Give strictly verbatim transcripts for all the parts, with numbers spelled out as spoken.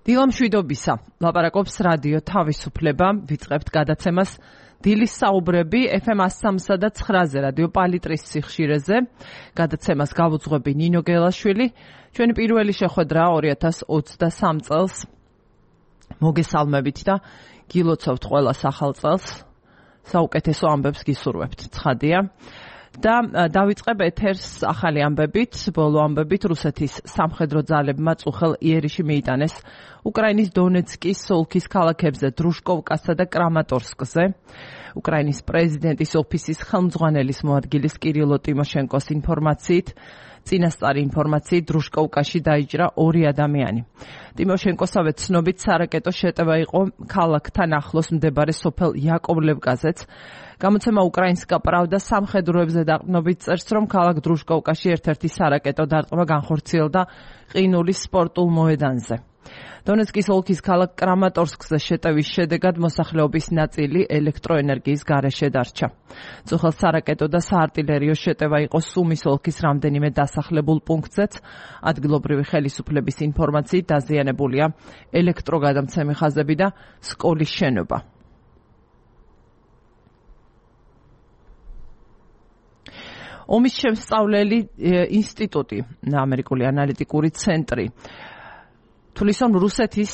დილამშვიდობისა. ლაპარაკობს რადიო თავისუფლება. ვიწყებთ გადაცემას დილის საუბრები ეფ ემ one oh three და nine-ზე რადიო პალიტრის სიხშირეზე. გადაცემას გავუძღვები ნინო გელაშვილი. ჩვენი პირველი შეხვედრა two thousand twenty-three წელს. მოგესალმებით და გილოცავთ ყველას ახალ წელს. საუკეთესო ამბებს გისურვებთ. ცხადია. და დავიწყებ ეთერს ახალი ამბებით, ბოლო ამბებით რუსეთის სამხედრო ძალებმა წუხელ იერიში მიიტანეს უკრაინის დონეცკის, ოლქის ქალაქებზე, დრუშკოვკასა და კრამატორსკზე. უკრაინის პრეზიდენტის ოფისის ხელმძღვანელის მოადგილის კირილო ტიმოშენკოს ინფორმაციით, წინასწარი ინფორმაციით დრუშკოვკაში დაიჭრა ორი ადამიანი. ტიმოშენკოსავე ცნობით სარაკეტო შეტევა იყო ქალაქთან ახლოს მდებარე სოფელ იაკოვლევკაზეც. გამოცემა უკრაინსკა პრავდა სამხედროებზე დაყრდნობით წერს, რომ ქალაქ დრუშკოვკაში ერთ-ერთი სარაკეტო დარტყმა განხორციელდა ყინულის სპორტულ მოედანზე. დონეცკის ოლქის ქალაქ კრამატორსკზე შეტევის შედეგად მოსახლეობის ნაწილი ელექტროენერგიის გარეშე დარჩა. წუხელ სარაკეტო და საარტილერიო შეტევა იყო სუმის ოლქის რამდენიმე დასახლებულ პუნქტზეც. ადგილობრივი ხელისუფლების ინფორმაციით დაზიანებულია ელექტროგადამცემი ხაზები და სკოლის შენობა. ომის შემსწავლელი ინსტიტუტი, ამერიკული ანალიტიკური ცენტრი თulis რომ რუსეთის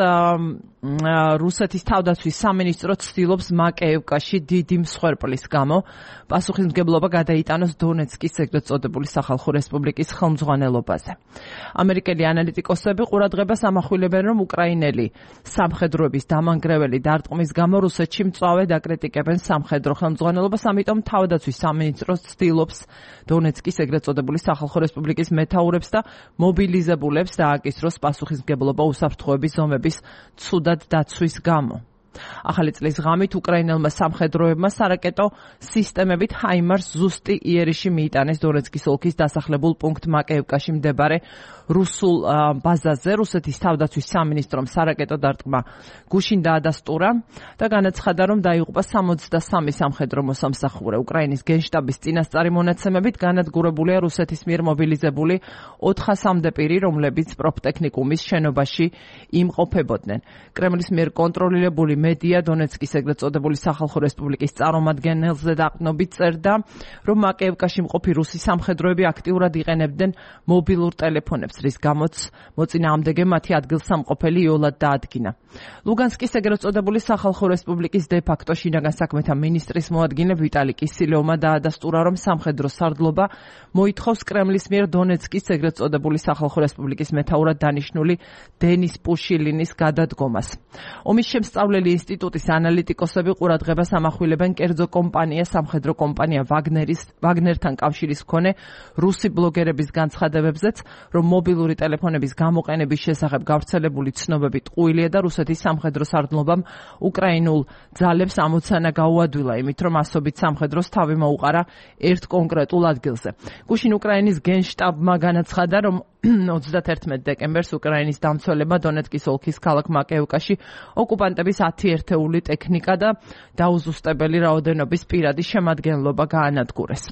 რუსეთის თავდაცვის სამინისტრო ცდილობს მაკეევკაში დიდი მსხვერპლის გამო პასუხისმგებლობა გადაიტანოს დონეცკის ეგრეთ წოდებული სახალხო რესპუბლიკის ხელმძღვანელობაზე. ამერიკელი ანალიტიკოსები ყურადღებას ამახვილებენ, რომ უკრაინელი სამხედროების დამანგრეველი დარტყმის გამო რუსეთში მწვავედ აკრიტიკებენ სამხედრო ხელმძღვანელობას, ამიტომ თავდაცვის სამინისტრო ცდილობს დონეცკის ეგრეთ წოდებული სახალხო რესპუბლიკის მეთაურებს და მობილიზებულებს დააკისროს პასუხისმგებლობა უსაფრთხოების ზომების ცუდად დაცვის გამო. ახალი წლის ღამით უკრაინელმა სამხედროებმა სარაკეტო სისტემებით ჰაიმარს ზუსტი იერიში მიიტანეს დონეცკის ოლქის დასახლებულ პუნქტ მაკეევკაში მდებარე რუსულ ბაზაზე. რუსეთის თავდაცვის სამინისტრომ სარაკეტო დარტყმა გუშინ დაადასტურა და განაცხადა, რომ დაიღუპა sixty-three სამხედრო მოსამსახურე. უკრაინის გენშტაბის წინასწარი მონაცემებით განადგურებულია რუსეთის მიერ მობილიზებული four hundred პირი, რომლებიც პროფტექნიკუმის შენობაში იმყოფებოდნენ. კრემლის მიერ კონტროლირებული მედია დონეცკის ეგრეთ წოდებული სახალხო რესპუბლიკის წარმომადგენელზე დაყრდნობით წერდა, რომ მაკეევკაში მყოფი რუსი სამხედროები აქტიურად იყენებდნენ მობილურ ტელეფონებს, რის გამოც მოწინააღმდეგე მათი ადგილსამყოფელი იოლად დაადგინა. ლუგანსკის ეგრეთ წოდებული სახალხო რესპუბლიკის დე-ფაქტო შინაგან საქმეთა მინისტრის მოადგილე ვიტალი კისილევმა დაადასტურა, რომ სამხედრო სარდლობა მოითხოვს კრემლის მიერ დონეცკის ეგრეთ წოდებული სახალხო რესპუბლიკის მეთაურად დანიშნული დენის პუშილინის გადადგომას. ომის შემსწავლელი ინსტიტუტის ანალიტიკოსები ყურადღებას ამახვილებენ კერძო კომპანია, სამხედრო კომპანია ვაგნერის ვაგნერთან კავშირის მქონე რუსი ბლოგერების განცხადებებზეც, რომ მობილური ტელეფონების გამოყენების შესახებ გავრცელებული ცნობები ტყუილია და რუსეთის სამხედრო სარდლობამ უკრაინულ ძალებს ამოცანა გაუადვილა, იმით რომ ასობით სამხედროს თავი მოუყარა ერთ კონკრეტულ ადგილზე. გუშინ უკრაინის გენშტაბმა განაცხადა, რომ twenty-first დეკემბერს უკრაინის დამცველებმა დონეცკის ოლქის ქალაქ მაკეევკაში ოკუპანტების ten ერთეული ტექნიკა და დაუზუსტებელი რაოდენობის პირადი შემადგენლობა გაანადგურეს.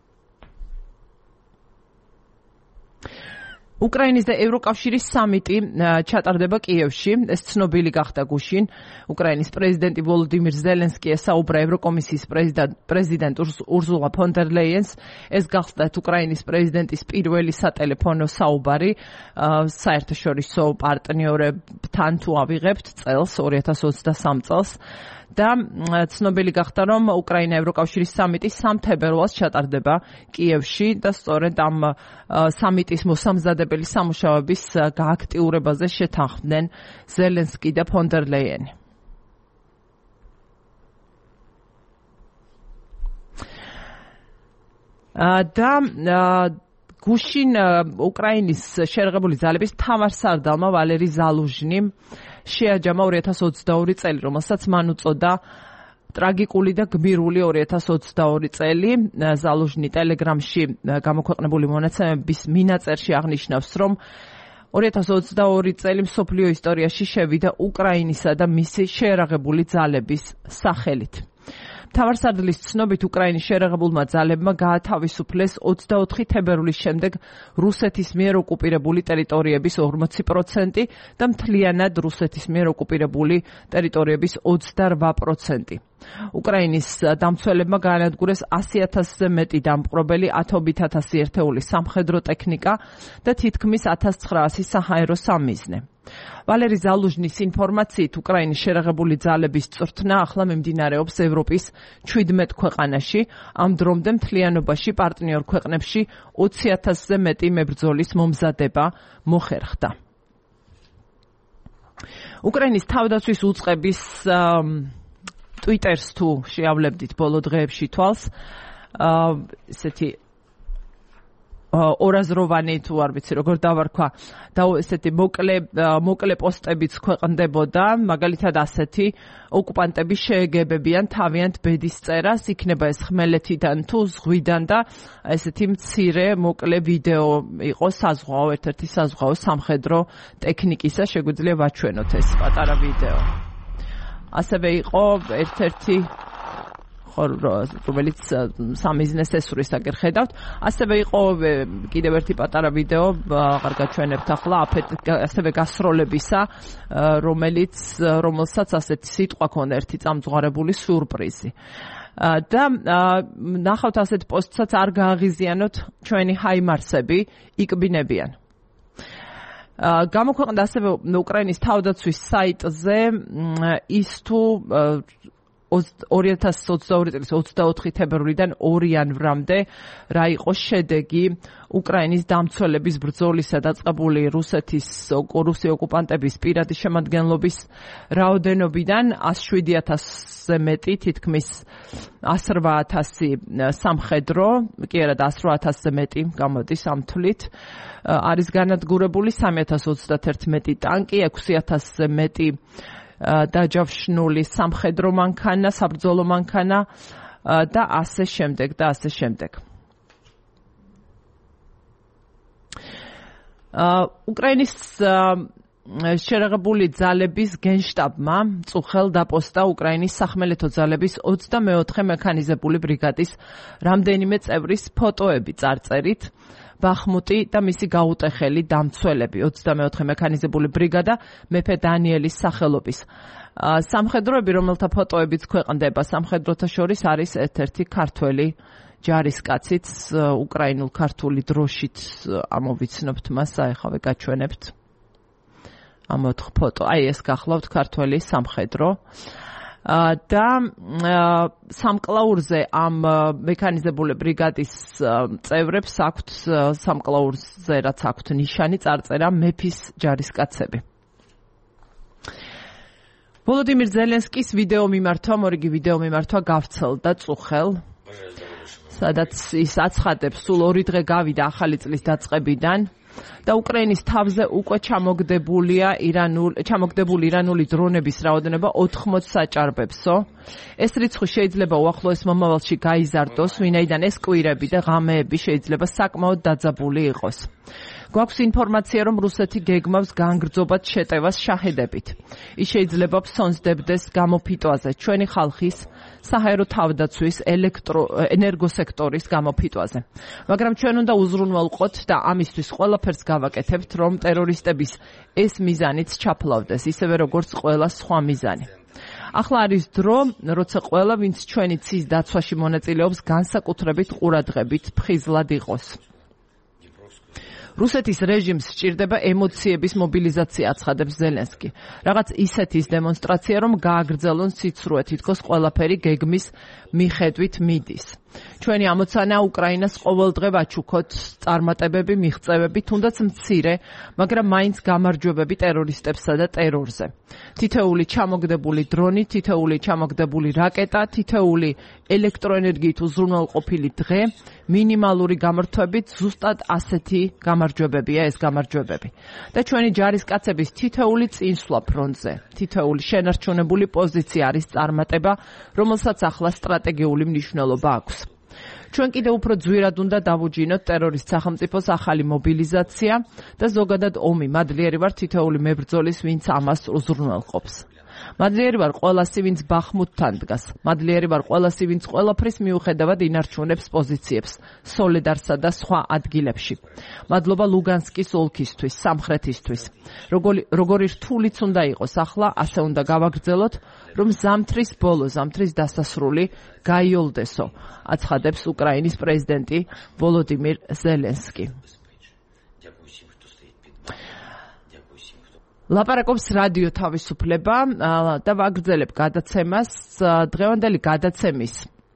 უკრაინის და ევროკავშირის სამიტი ჩატარდება კიევში. ეს ცნობილი გახდა გუშინ. უკრაინის პრეზიდენტი ვოლოდიმირ ზელენსკი ესაუბრა ევროკომისიის პრეზიდენტ ურსულა ფონ დერ ლეიენს. ეს გახლდათ უკრაინის პრეზიდენტის პირველი სატელეფონო საუბარი საერთაშორისო პარტნიორებთან თუ ავიღებთ წელს two thousand twenty-three წელს. და ცნობილი გახდა, რომ უკრაინა ევროკავშირის სამიტი სამი თებერვალს ჩატარდება კიევში და სწორედ ამ სამიტის მოსამზადებელი სამუშაოების გააქტიურებაზე შეთანხმდნენ ზელენსკი და ფონ დერ ლეიენი. და გუშინ უკრაინის შერღებული ძალების მთავარსარდალმა ვალერი ზალუჟნიმ შეაჯამა two thousand twenty-two წელი, რომელსაც მან უწოდა ტრაგიკული და გმირული two thousand twenty-two წელი. ზალუჟნი ტელეგრამში გამოქვეყნებული მონაცემების მინაწერში აღნიშნავს, რომ two thousand twenty-two წელი მსოფლიო ისტორიაში შევიდა უკრაინისა და მისი შეერაღებული ძალების სახელით. მთავარსარდლის ცნობით უკრაინის შერეღებულმა ძალებმა გაათავისუფლეს ოცდაოთხი თებერვლის შემდეგ რუსეთის მიერ ოკუპირებული ტერიტორიების ორმოცი პროცენტი და მთლიანად რუსეთის მიერ ოკუპირებული ტერიტორიების ოცდარვა პროცენტი. უკრაინის დამცველებმა გაანადგურეს ასი ათასზე მეტი დამპყრობელი, ათობით ათასი ერთეული სამხედრო ტექნიკა და თითქმის ათას ცხრაასი საჰაერო სამიზნე. ვალერი ზალუჟნის ინფორმაციით, უკრაინის შერეღებული ძალების წვრთნა ახლა მიმდინარეობს ევროპის ჩვიდმეტ ქვეყანაში. ამ დრომდე მთლიანობაში პარტნიორ ქვეყნებში ოცი ათასზე მეტი მებრძოლის მომზადება მოხერხდა. უკრაინის თავდაცვის უწყების ტვიტერს თუ შეავლებდით ბოლო დღეებში თვალს, ესეთი ორაზროვანი თუ არ ვიცი როგორ დავარქვა და ესეთი მოკლე მოკლე პოსტებიც ქვეყნდებოდა, მაგალითად ასეთი ოკუპანტები შეეგებებიან თავიანთ ბედის წერას, იქნება ეს ხმელეთიდან თუ ზღვიდან და ესეთი მცირე მოკლე ვიდეო იყო საზღვაო, ერთ-ერთი საზღვაო სამხედრო ტექნიკისა, შეგვიძლია ვაჩვენოთ ეს პატარა ვიდეო. ასევე იყო ერთ-ერთი რომელიც სამიზნეს ესურის აგერ ხედავთ. ასევე იყო კიდევ ერთი პატარა ვიდეო, აღარ გაჩვენებთ ახლა, ასევე გასროლებისა, რომელიც რომელსაც ასეთი სიტყვა ქონდა, ერთი წამძღვარებული სიურპრიზი. და ნახავთ ასეთ პოსტსაც, არ გააღიზიანოთ ჩვენი ჰაიმარსები, იკბინებიან. გამოქვეყნდა ასევე უკრაინის თავდაცვის საიტზე ის თუ ორი ათასი ოცდაორი წლის ოცდაოთხი თებერვლიდან ორი იანვრამდე რა იყო შედეგი უკრაინის დამცველების ბრძოლისა დაწყებული რუსეთის რუსი ოკუპანტების პირადი შემადგენლობის რაოდენობიდან ას შვიდი ათასზე მეტი, თითქმის ას რვა ათასი სამხედრო, კი არა და ას რვა ათასზე მეტი გამოდის ამ თვლით არის განადგურებული, სამი ათას ოცდაერთი ტანკი, ექვსი ათასზე მეტი დაჯავშნული სამხედრო მანქანა, საბრძოლო მანქანა და ასე შემდეგ და ასე შემდეგ. უკრაინის შერეღებული ძალების გენშტაბმა წუხელ დაპოსტა უკრაინის სახმელეთო ძალების ოცდამეოთხე მექანიზებული ბრიგადის რამდენიმე წევრის ფოტოები წარწერით ბახმუტი და მისი გაუტეხელი დამცველები, ოცდამეოთხე მექანიზებული ბრიგადა მეფე დანიელის სახელობის. სამხედროები, რომელთა ფოტოებიც ქვეყნდება სამხედროთა შორის, არის ერთ-ერთი ქართველი ჯარისკაციც, უკრაინულ-ქართული დროშით ამოვიცნობთ მას, ახლა გაჩვენებთ. ამ ოთხ ფოტო, აი ეს გახლავთ ქართველი სამხედრო. და სამკლაურზე ამ მექანიზებული ბრიგადის წევრებს აქვთ სამკლაურზე რაც აქვთ ნიშანი, წარწერა მეფის ჯარისკაცები. ვოლოდიმირ ზელენსკის ვიდეო მიმართვა, მორიგი ვიდეო მიმართვა გავრცელდა წუხელ, სადაც ის აცხადებს, სულ ორი დღე გავიდა ახალი წლის დაწყებიდან და უკრაინის თავზე უკვე ჩამოგდებულია ირანული ჩამოგდებული ირანული დრონების რაოდენობა ოთხმოცს აჭარბებსო. ეს რიცხვი შეიძლება უახლოეს მომავალში გაიზარდოს, ვინაიდან ეს კვირები და ღამეები შეიძლება საკმაოდ დაძაბული იყოს. გვაქვს ინფორმაცია, რომ რუსეთი გეგმავს განგრძობად შეტევას შაჰედებით. ის შეიძლება ფსონსდებდეს გამოფიტვაზე, ჩვენი ხალხის საჰაერო თავდაცვის ენერგოსექტორის გამოფიტვაზე. მაგრამ ჩვენ უნდა უზრუნველყოთ და ამისთვის ყველაფერს გავაკეთებთ, რომ ტერორისტების ეს მიზანიც ჩაფლავდეს, ისევე როგორც ყველა სხვა მიზანი. ახლა არის დრო, როცა ყველა, ვინც ჩვენი ცის დაცვაში მონაწილეობს, განსაკუთრებით ყურადღებით ფხიზლად იყოს. რუსეთის რეჟიმს სჭირდება ემოციების მობილიზაცია, აცხადებს ზელენსკი. რაღაც ისეთის დემონსტრაცია, რომ გააგრძელონ სიცრუე, თითქოს ყველაფერი გეგმის მიხედვით მიდის. ჩვენი ამოცანა უკრაინას ყოველდღე ვაჩუქოთ წარმატებები, მიღწევები, თუნდაც მცირე, მაგრამ მაინც გამარჯვებები ტერორისტებსა და ტერორზე. თითეული ჩამოგდებული დრონი, თითეული ჩამოგდებული რაკეტა, თითეული ელექტროენერგიით უზრუნველყოფილი დღე, მინიმალური გამართვებით ზუსტად ასეთი გამარჯვებებია ეს გამარჯვებები. და ჩვენი ჯარისკაცების თითეული წინსვლა ფრონტზე, თითეული შენარჩუნებული პოზიცია არის წარმატება, რომელსაც ახლა სტრატეგიული მნიშვნელობა აქვს. ჩვენ კიდევ უფრო ძვირად უნდა დავუჯინოთ ტერორისტ სახელმწიფოს ახალი მობილიზაცია და ზოგადად ომი. მადლიერი ვარ თითოეული მებრძოლის, ვინც ამას უზრუნველყოფს. მადლიერი ვარ ყველასი, ვინც ბახმუთთან დგას. მადლიერი ვარ ყველასი, ვინც ყველაფრის მიუხედავად ინარჩუნებს პოზიციებს სოლედარსა და სხვა ადგილებში. მადლობა ლუგანსკის ოლქისთვის, სამხრეთისთვის. როგორი როგორი რთულიც უნდა იყოს ახლა, ასე უნდა გავაგრძელოთ, რომ ზამთრის ბოლო, ზამთრის დასასრული გაიოლდესო, აცხადებს უკრაინის პრეზიდენტი ვოლოდიმირ ზელენსკი. ლაპარაკობს რადიო თავისუფლება და ვაგრძელებ გადაცემას. დღევანდელი გადაცემის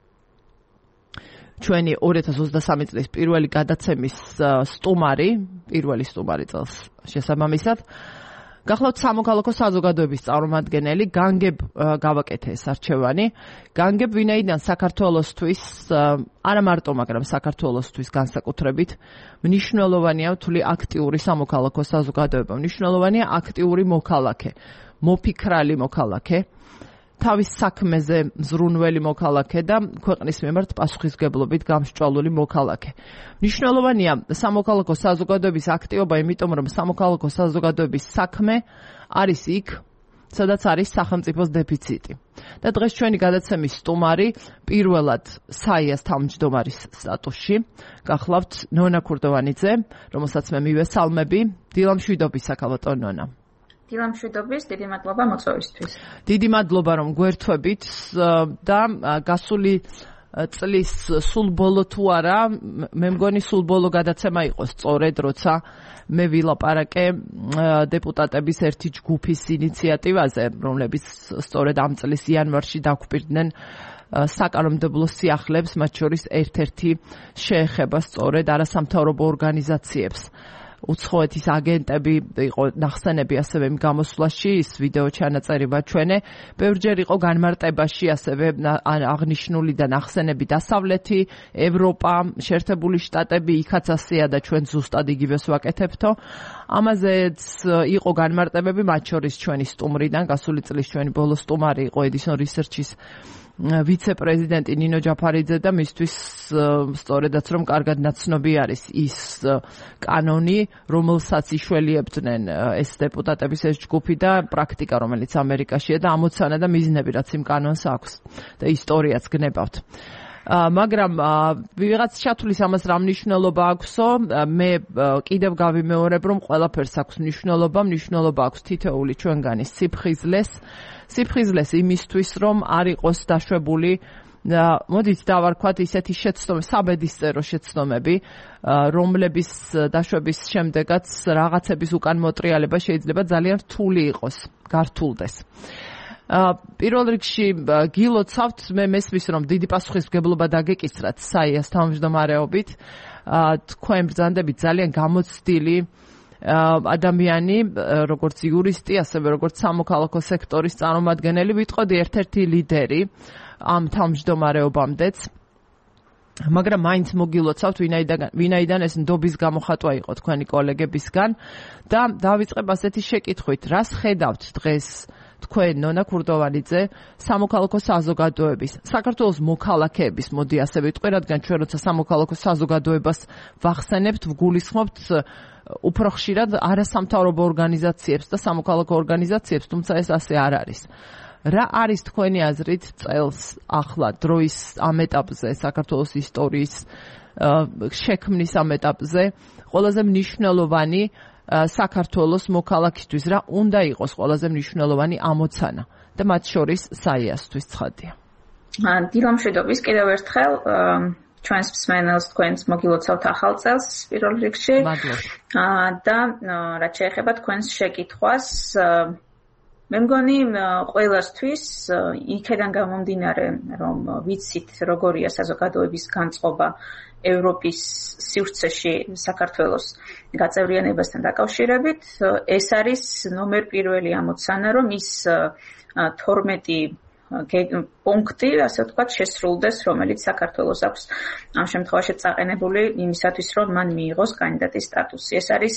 ჩვენი ორი ათას ოცდასამი წლის პირველი გადაცემის სტუმარი, პირველი სტუმარი წელს შესაბამისად, გახლავთ სამოქალაქო საზოგადოების წარმომადგენელი განგებ გავაკეთე ეს არჩევანი. განგებ ვინაიდან საქართველოსთვის, არა მარტო, მაგრამ საქართველოსთვის განსაკუთრებით მნიშვნელოვანია თული აქტიური სამოქალაქო საზოგადოება, მნიშვნელოვანია აქტიური მოქალაქე, მოფიქრალი მოქალაქე, თავის საქმეზე მზრუნველი მოქალაქე და ქვეყნის მიმართ პასუხისმგებლობით გამსჭვალული მოქალაქე. მნიშვნელოვანია სამოქალაქო საზოგადოების აქტივობა, იმიტომ რომ სამოქალაქო საზოგადოების საქმე არის იქ, სადაც არის სახელმწიფოს დეფიციტი. და დღეს ჩვენი გადაცემის სტუმარი პირველად საიას თავმჯდომარის სტატუსში გახლავთ ნონა ქურდოვანიძე, რომელსაც მე მივესალმები. დილამშვიდობის საკალათო ნონა. დილამშვიდობის, დიდი მადლობა მოწვევისთვის. დიდი მადლობა რომ გვერთვებით და გასული წლის სულ ბოლო თუ არა, მე მგონი სულ ბოლო გადაცემა იყო სწორედ, როცა მე ვილაპარაკე დეპუტატების ერთი ჯგუფის ინიციატივაზე, რომლებიც სწორედ ამ წლის იანვარში დაგვპირდნენ საკანონმდებლო სიახლეებს, მათ შორის ერთ-ერთი შეეხება სწორედ არასამთავრობო ორგანიზაციებს. უცხოეთის აგენტები იყო ნახსენები ასევე იმ გამოსვლაში, ის ვიდეო ჩანაწერი ვაჩვენე. ბევრჯერ იყო განმარტებაში ასევე აღნიშნული და ნახსენები დასავლეთი, ევროპა, შეერთებული შტატები, იქაც ასეა და ჩვენ ზუსტად იგივეს ვაკეთებთო. ამაზეც იყო განმარტებები, მათ შორის ჩვენი სტუმრიდან, გასული წლის ჩვენი ბოლო სტუმარი იყო Edison Research-ის ვიცე-პრეზიდენტი ნინო ჯაფარიძე და მისთვის სწორედაც რომ კარგად ნაცნობი არის ის კანონი, რომელსაც იშველიებდნენ ეს დეპუტატების ეს ჯგუფი და პრაქტიკა, რომელიც ამერიკაშია და ამოცანა და მიზნები, რაც იმ კანონს აქვს და ისტორიაც გნებავთ. მაგრამ ვიღაც ჩათვლის ამას რა მნიშვნელობა აქვსო, მე კიდევ გავიმეორებ, რომ ყველაფერს აქვს მნიშვნელობა, მნიშვნელობა აქვს თითოეული ჩვენგანის სიფხიზლეს, სიფხიზლეს იმისთვის, რომ არ იყოს დაშვებული, მოდით დავარქვათ ისეთი შეცდომები, საბედისწერო შეცდომები, რომლების დაშვების შემდეგაც რაღაცების უკან მოტრიალება შეიძლება ძალიან რთული იყოს, გართულდეს. პირველ რიგში გილოცავთ, მე მესმის რომ დიდი პასუხისმგებლობა დაგეკისრათ საიას თავმჯდომარეობით, თქვენ ბრძანდებით ძალიან გამოცდილი ადამიანი, როგორც იურისტი, ასევე როგორც სამოქალაქო სექტორის წარმომადგენელი, ვიტყოდი ერთ-ერთი ლიდერი ამ თავმჯდომარეობამდეც. მაგრამ მაინც მოგილოცავთ, ვინაიდან ვინაიდან ეს ნდობის გამოხატვა იყო თქვენი კოლეგებისგან და დავიწყებ ასეთი შეკითხვით, რას ხედავთ დღეს თქვენ ნონა ქურდოვანიძე სამოქალაქო საზოგადოების, საქართველოს მოქალაქეების, მოდი ასე ვიტყვი, რადგან ჩვენ როცა სამოქალაქო საზოგადოებას ვახსენებთ, ვგულისხმობთ უფრო ხშირად არასამთავრობო ორგანიზაციებს და სამოქალაქო ორგანიზაციებს, თუმცა ეს ასე არ არის. რა არის თქვენი აზრით წელს ახლა დროის ამ ეტაპზე, საქართველოს ისტორიის შექმნის ამ ეტაპზე ყველაზე მნიშვნელოვანი საქართველოს მოქალაქისთვის, რა უნდა იყოს ყველაზე მნიშვნელოვანი ამოცანა და მათ შორის საიასთვის ცხადია. დილამშვიდობის კიდევ ერთხელ ჩვენს მსმენელს თქვენს მოგილოცავთ ახალ წელს პირველ რიგში და რაც შეეხება თქვენს შეკითხვას, მე მგონი ყველასთვის იქედან გამომდინარე, რომ ვიცით როგორია საზოგადოების განწყობა ევროპის სივრცეში საქართველოს გაწევრიანებასთან დაკავშირებით, ეს არის ნომერ პირველი ამოცანა, რომ ის თორმეტი პუნქტი, ასე ვთქვათ, შესრულდეს, რომელიც საქართველოს აქვს ამ შემთხვევაში წაყენებული იმისათვის, რომ მან მიიღოს კანდიდატის სტატუსი. ეს არის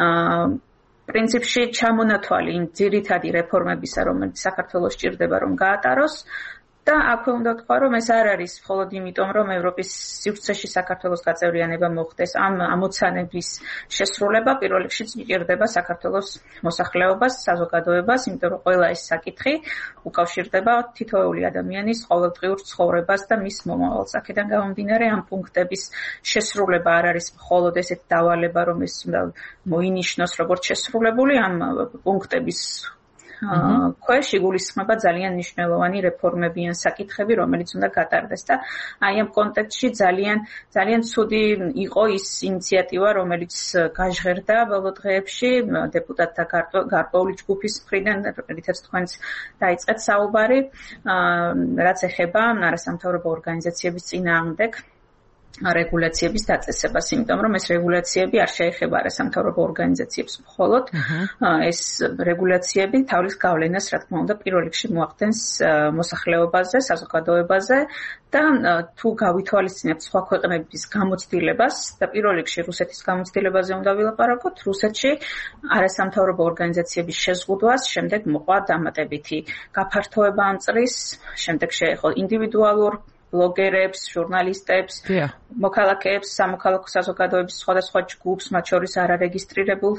პრინციპში ჩამონათვალი იმ ძირითადი რეფორმებისა, რომელიც საქართველოს სჭირდება, რომ გაატაროს და აქვე უნდა თქვა, რომ ეს არ არის მხოლოდ იმიტომ, რომ ევროპის სივრცეში საქართველოს გაწევრიანება მოხდეს. ამ ამოცანების შესრულება პირველ რიგში ჭირდება საქართველოს მოსახლეობას, საზოგადოებას, იმიტომ რომ ყველა ეს საკითხი უკავშირდება თითოეული ადამიანის ყოველდღიურ ცხოვრებას და მის მომავალს. აქედან გამომდინარე, ამ პუნქტების შესრულება არ არის მხოლოდ ესეთ დავალება, რომ ეს უნდა მოინიშნოს როგორც შესრულებული, ამ პუნქტების ქვეშ იგულისხმება ძალიან მნიშვნელოვანი რეფორმები ან საკითხები, რომელიც უნდა გატარდეს და აი ამ კონტექსტში ძალიან ძალიან ცუდი იყო ის ინიციატივა, რომელიც გაჟღერდა ბოლო დღეებში დეპუტატთა გარკვეული ჯგუფის მხრიდან, რითაც თქვენც დაიწყეთ საუბარი, რაც ეხება არასამთავრობო ორგანიზაციების წინააღმდეგ რეგულაციების დაწესებას, იმიტომ რომ ეს რეგულაციები არ შეეხება არასამთავრობო ორგანიზაციებს მხოლოდ, ეს რეგულაციები თავის გავლენას, რა თქმა უნდა, პირველ რიგში მოახდენს მოსახლეობაზე, საზოგადოებაზე და თუ გავითვალისწინებთ სხვა ქვეყნების გამოცდილებას და პირველ რიგში რუსეთის გამოცდილებაზე უნდა ვილაპარაკოთ, რუსეთში არასამთავრობო ორგანიზაციების შეზღუდვას შემდეგ მოყვა დამატებითი გაფართოება ამ წრის, შემდეგ შეეხო ინდივიდუალურ ბლოგერებს, ჟურნალისტებს, მოქალაქეებს, სამოქალაქო საზოგადოების სხვადასხვა ჯგუფს, მათ შორის არარეგისტრირებულ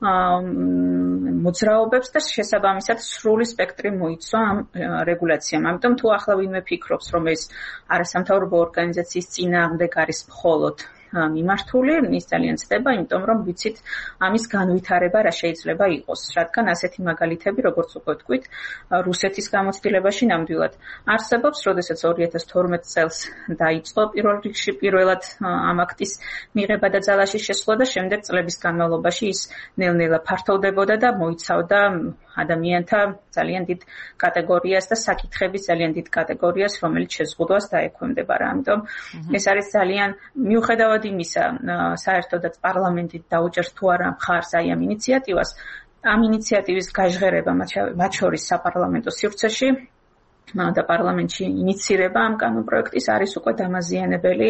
მოძრაობებს და შესაბამისად სრული სპექტრი მოიცვა ამ რეგულაციამ. ამიტომ თუ ახლა ვინმე ფიქრობს, რომ ეს არასამთავრობო ორგანიზაციის წინააღმდეგ არის მხოლოდ მიმართული, ის ძალიან ცდება, იმიტომ რომ ვიცით ამის განვითარება რა შეიძლება იყოს, რადგან ასეთი მაგალითები, როგორც უკვე ვთქვით, რუსეთის გამოცდილებაში ნამდვილად არსებობს, როდესაც ორი ათას თორმეტ წელს დაიწყო პირველ რიგში პირველად ამ აქტის მიღება და ძალაში შესვლა და შემდეგ წლების განმავლობაში ის ნელ-ნელა ფართოვდებოდა და მოიცავდა ადამიანთა ძალიან დიდ კატეგორიას და საკითხების ძალიან დიდ კატეგორიას, რომელიც შეზღუდვას დაექვემდებარა. ამიტომ ეს არის ძალიან მიუხედავად იმისა, საერთოდაც პარლამენტით დაუჭერს თუ არა მხარს აი ამ ინიციატივას, ამ ინიციატივის გაჟღერება მათ შორის საპარლამენტო სივრცეში და პარლამენტში ინიცირება ამ კანონპროექტის არის უკვე დამაზიანებელი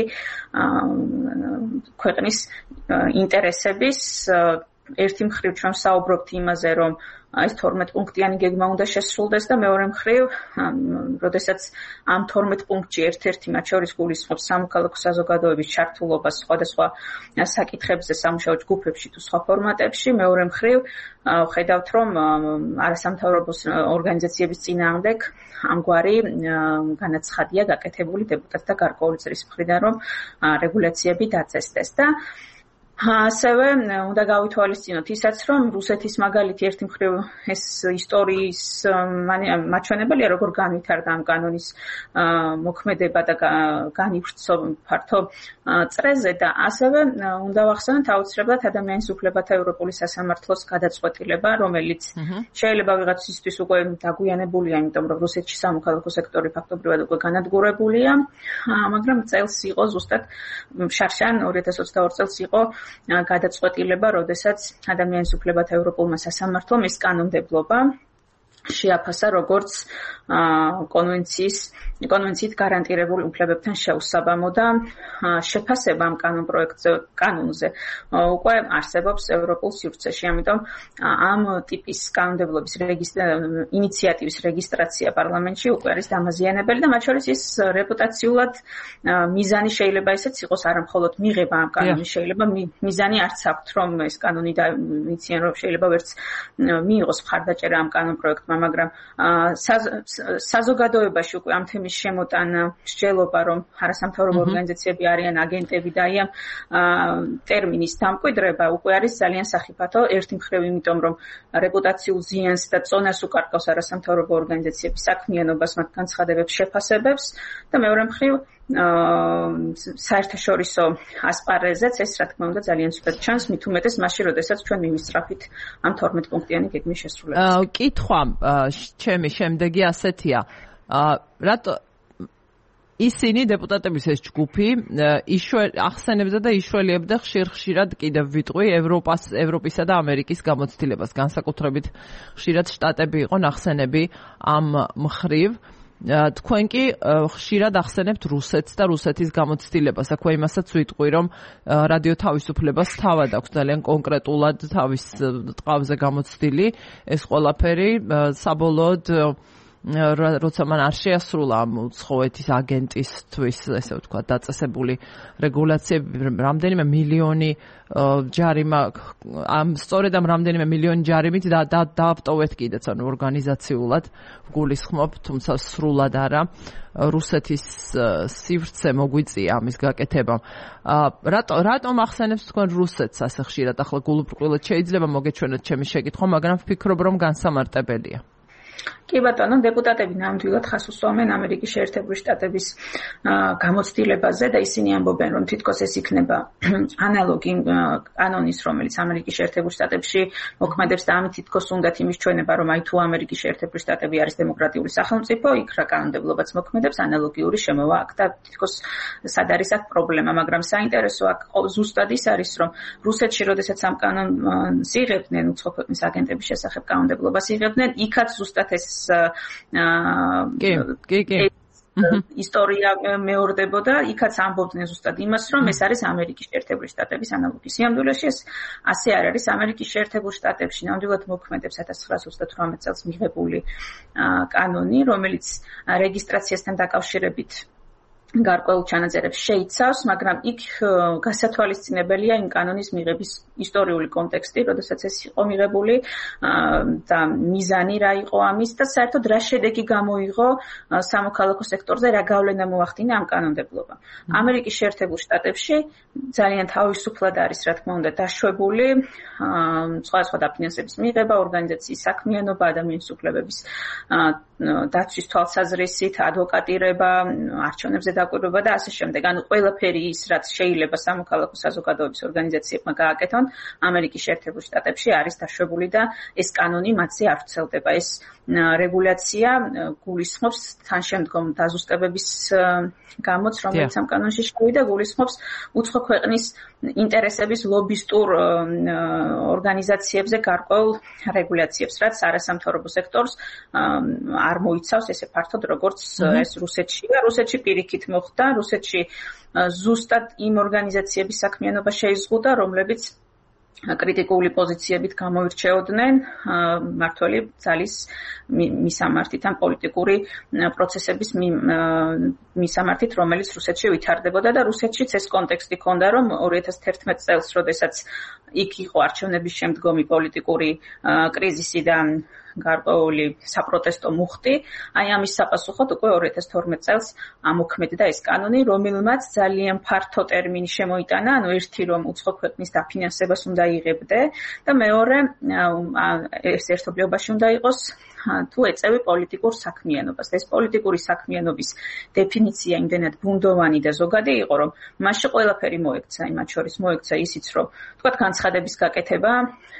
ქვეყნის ინტერესების. ერთი მხრივ ჩვენ საუბრობთ იმაზე, რომ ეს თორმეტ პუნქტიანი გეგმა უნდა შესრულდეს და მეორე მხრივ, როდესაც ამ თორმეტ პუნქტში ერთ-ერთი მათ შორის გულისხმობს სამოქალაქო საზოგადოების ჩართულობას სხვადასხვა საკითხებზე, სამუშაო ჯგუფებში თუ სხვა ფორმატებში, მეორე მხრივ ხედავთ, რომ არასამთავრობო ორგანიზაციების წინააღმდეგ ამგვარი განაცხადია გაკეთებული დეპუტატთა გარკვეული წრის მხრიდან, რომ რეგულაციები დაწესდეს და ასევე უნდა გავითვალისწინოთ ისაც, რომ რუსეთის მაგალითი ერთი მხრივ ეს ისტორიის მაჩვენებელია, როგორ განვითარდა ამ კანონის მოქმედება და განივრცო ფართო წრეზე და ასევე უნდა ვახსენოთ აუცილებლად ადამიანის უფლებათა ევროპული სასამართლოს გადაწყვეტილება, რომელიც შეიძლება ვიღაცისთვის უკვე დაგვიანებულია, იმიტომ რომ რუსეთში სამოქალაქო სექტორი ფაქტობრივად უკვე განადგურებულია, მაგრამ წელს იყო ზუსტად შარშან ორი ათას ოცდაორი წელს იყო გადაწყვეტილება, როდესაც ადამიანის უფლებათა ევროპულმა სასამართლომ ეს კანონმდებლობა შეაფასა როგორც კონვენციის კონვენციით გარანტირებულ უფლებებთან შეუსაბამო და შეფასება ამ კანონპროექტზე კანონზე უკვე არსებობს ევროპულ სივრცეში. ამიტომ ამ ტიპის კანონმდებლობის ინიციატივის რეგისტრაცია პარლამენტში უკვე არის დამაზიანებელი და მათ შორის ის რეპუტაციულად მიზანი შეიძლება ისეც იყოს, არა მხოლოდ მიღება ამ კანონის, შეიძლება მიზანი არც აქვთ, რომ ეს კანონი დაინიციან, რომ შეიძლება ვერც მიიღოს მხარდაჭერა ამ კანონპროექტმა, მაგრამ საზოგადოებაში უკვე ამ თემის შემოტანა, მსჯელობა, რომ არასამთავრობო ორგანიზაციები არიან აგენტები და აი ამ ტერმინის დამკვიდრება უკვე არის ძალიან სახიფათო. ერთი მხრივ იმიტომ, რომ რეპუტაციულ ზიანს და წონას უკარგავს არასამთავრობო ორგანიზაციების საქმიანობას, მათ განცხადებებს, შეფასებებს და მეორე მხრივ საერთაშორისო ასპარეზეც ეს რა თქმა უნდა ძალიან ცუდად ჩანს, მით უმეტეს მაშინ, როდესაც ჩვენ მიმისწრაფით ამ თორმეტ პუნქტიანი გეგმის შესრულებას. კითხვა ჩემი შემდეგი ასეთია. რატო ისინი დეპუტატების ეს ჯგუფი ახსენებდა და იშველიებდა ხშირ-ხშირად კიდევ ვიტყვი ევროპას, ევროპისა და ამერიკის გამოცდილებას, განსაკუთრებით ხშირად შტატები იყო ნახსენები ამ მხრივ. თქვენ კი ხშირად ახსენებთ რუსეთს და რუსეთის გამოცდილებას. აქვე იმასაც ვიტყვი, რომ რადიო თავისუფლებას თავად აქვს ძალიან კონკრეტულად თავის ტყავზე გამოცდილი ეს ყველაფერი. საბოლოოდ როცა მან არ შეასრულა ამ უცხოეთის აგენტისთვის, ესე ვთქვა, დაწესებული რეგულაციები, რამდენიმე მილიონი ჯარიმა, ამ სწორედ ამ რამდენიმე მილიონი ჯარიმით დაავტოვეთ კიდეც, ანუ ორგანიზაციულად გულისხმობ, თუმცა სრულად არა. რუსეთის სივრცე მოგვიწია ამის გაკეთებამ. რატო რატომ ახსენებს თქვენ რუსეთს ასე ხშირად? ახლა გულუბრყვილად შეიძლება მოგეჩვენოთ ჩემი შეკითხვა, მაგრამ ვფიქრობ, რომ განსამარტებელია. კი ბატონო, დეპუტატები ნამდვილად ხას უსვამენ ამერიკის შეერთებული შტატების გამოცდილებაზე და ისინი ამბობენ, რომ თითქოს ეს იქნება ანალოგი კანონის, რომელიც ამერიკის შეერთებულ შტატებში მოქმედებს და ამით თითქოს უნდათ იმის ჩვენება, რომ აი თუ ამერიკის შეერთებული შტატები არის დემოკრატიული სახელმწიფო, იქ რა კანონმდებლობაც მოქმედებს, ანალოგიური შემოვა აქ და თითქოს სად არის აქ პრობლემა, მაგრამ საინტერესო აქ ზუსტად ის არის, რომ რუსეთში, როდესაც ამ კანონს იღებდნენ, უცხო ქვეყნის აგენტების შესახებ კანონმდებლობას იღებდნენ, იქაც ზუსტად ეს კი, კი, კი. ისტორია მეორდებოდა, იქაც ამბობდნენ ზუსტად იმას, რომ ეს არის ამერიკის შეერთებული შტატების ანალოგი. სიამდვილეში ეს ასე არ არის. ამერიკის შეერთებულ შტატებში ნამდვილად მოქმედებს ათას ცხრაასი ოცდათვრამეტ წელს მიღებული კანონი, რომელიც რეგისტრაციასთან დაკავშირებით გარკვეულ ჩანაწერებს შეიცავს, მაგრამ იქ გასათვალისწინებელია იმ კანონის მიღების ისტორიული კონტექსტი, როდესაც ეს იყო მიღებული და მიზანი რა იყო ამის და საერთოდ რა შედეგი გამოიღო სამოქალაქო სექტორზე, რა გავლენა მოახდინა ამ კანონმდებლობამ. ამერიკის შეერთებულ შტატებში ძალიან თავისუფლად არის, რა თქმა უნდა, დაშვებული სხვადასხვა დაფინანსების მიღება, ორგანიზაციის საქმიანობა, ადამიანის უფლებების დაცვის თვალსაზრისით, ადვოკატირება, არჩევნებზე დაკვირვება და ასე შემდეგ. ანუ ყველაფერი ის, რაც შეიძლება სამოქალაქო საზოგადოების ორგანიზაციებმა გააკეთონ, ამერიკის შეერთებულ შტატებში არის დაშვებული და ეს კანონი მათზე არ ვრცელდება. ეს რეგულაცია გულისხმობს თანშემდგომ დაზუსტებების გამოც, რომელიც ამ კანონში შევიდა, გულისხმობს უცხო ქვეყნის ინტერესების ლობისტურ ორგანიზაციებზე გარკვეულ რეგულაციებს, რაც არასამთავრობო სექტორს არ მოიცავს ესე ფართოდ, როგორც ეს რუსეთშია. რუსეთში პირიქით მოხდა, რუსეთში ზუსტად იმ ორგანიზაციების საქმიანობა შეიზღუდა, რომლებიც კრიტიკული პოზიციებით გამოირჩეოდნენ მმართველი ძალის მისამართით ან პოლიტიკური პროცესების მისამართით, რომელიც რუსეთში ვითარდებოდა და რუსეთშიც ეს კონტექსტი ჰქონდა, რომ ორი ათას თერთმეტ წელს, როდესაც იქ იყო არჩევნების შემდგომი პოლიტიკური კრიზისი და გარკვეული საპროტესტო მუხტი, აი ამის საპასუხოდ უკვე ორი ათას თორმეტ წელს ამოქმედდა ეს კანონი, რომელმაც ძალიან ფართო ტერმინი შემოიტანა, ანუ ერთი რომ უცხო ქვეყნის დაფინანსებას უნდა იღებდე და მეორე ეს ერთობლიობაში უნდა იყოს თუ ეწევი პოლიტიკურ საქმიანობას. ეს პოლიტიკური საქმიანობის დეფინიცია იმდენად ბუნდოვანი და ზოგადი იყო, რომ მასში ყველაფერი მოექცა, იმათ შორის მოექცა ისიც, რომ თქვათ განცხადების გაკეთება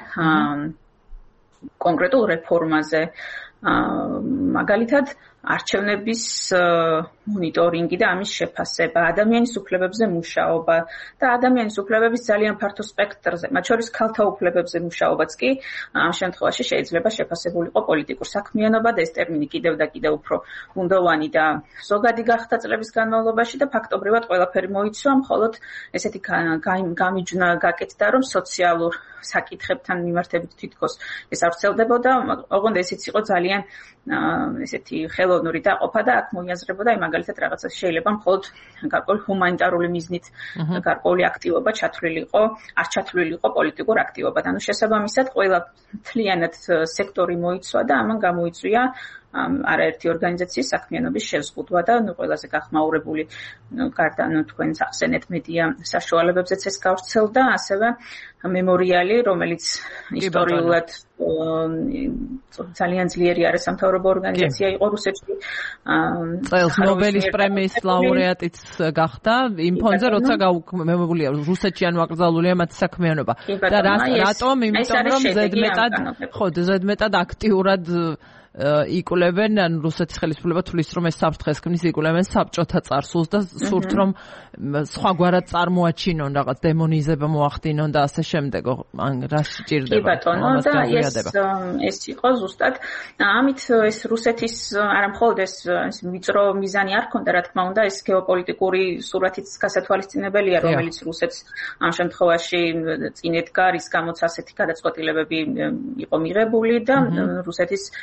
კონკრეტულ რეფორმაზე, მაგალითად არჩევნების მონიტორინგი და ამის შეფასება, ადამიანის უფლებებზე მუშაობა და ადამიანის უფლებების ძალიან ფართო სპექტრზე, მათ შორის ქალთა უფლებებზე მუშაობაც კი ამ შემთხვევაში შეიძლება შეფასებულიყო პოლიტიკურ საქმიანობა და ეს ტერმინი კიდევ და კიდევ უფრო ბუნდოვანი და ზოგადი გახდა წლების განმავლობაში და ფაქტობრივად ყველაფერი მოიცვა, მხოლოდ ესეთი გამიჯვნა გაკეთდა, რომ სოციალურ საკითხებთან მიმართებით თითქოს ეს არ ვრცელდებოდა, ოღონდ ესეც იყო ძალიან ესეთი ხელოვნური დაყოფა და აქ მოიაზრებოდა აი მაგალითად რაღაცა შეიძლება მხოლოდ გარკვეული ჰუმანიტარული მიზნით გარკვეული აქტივობა ჩათვლილიყო, არ ჩათვლილიყო პოლიტიკურ აქტივობად. ანუ შესაბამისად ყველა მთლიანად სექტორი მოიცვა და ამან გამოიწვია არაერთი ორგანიზაციის საქმიანობის შეზღუდვა და ნუ ყველაზე გახმაურებული გარდა ნუ თქვენს ახსენეთ მედია საშუალებებზეც ეს გავრცელდა, ასევე მემორიალი, რომელიც ისტორიულად ძალიან ძლიერი არასამთავრობო ორგანიზაცია იყო რუსეთში. წელს ნობელის პრემიის ლაურეატიც გახდა იმ ფონზე, როცა გამომებულია რუსეთში ანუ აკრძალულია მათი საქმიანობა. და რატომ? იმიტომ რომ ზედმეტად ხო, ზედმეტად აქტიურად იკვლევენ, ანუ რუსეთის ხელისუფლება თulis რომ ეს საფრთხეს ქმნის, იკვლევენ საბჭოთა წარსულს და სურთ რომ სხვაგვარად წარმოაჩინონ, რაღაც დემონიზება მოახდინონ და ასე შემდეგ. ან რა სჭირდება? კი ბატონო, და ეს ეს იყო ზუსტად ამით ეს რუსეთის არა მხოლოდ ეს ვიწრო მიზანი არ ქონდა, რა თქმა უნდა, ეს გეოპოლიტიკური სურათიც გასათვალისწინებელია, რომელიც რუსეთს ამ შემთხვევაში წინ ედგა, რის გამოც ასეთი გადაწყვეტილებები იყო მიღებული და რუსეთის პოზიცია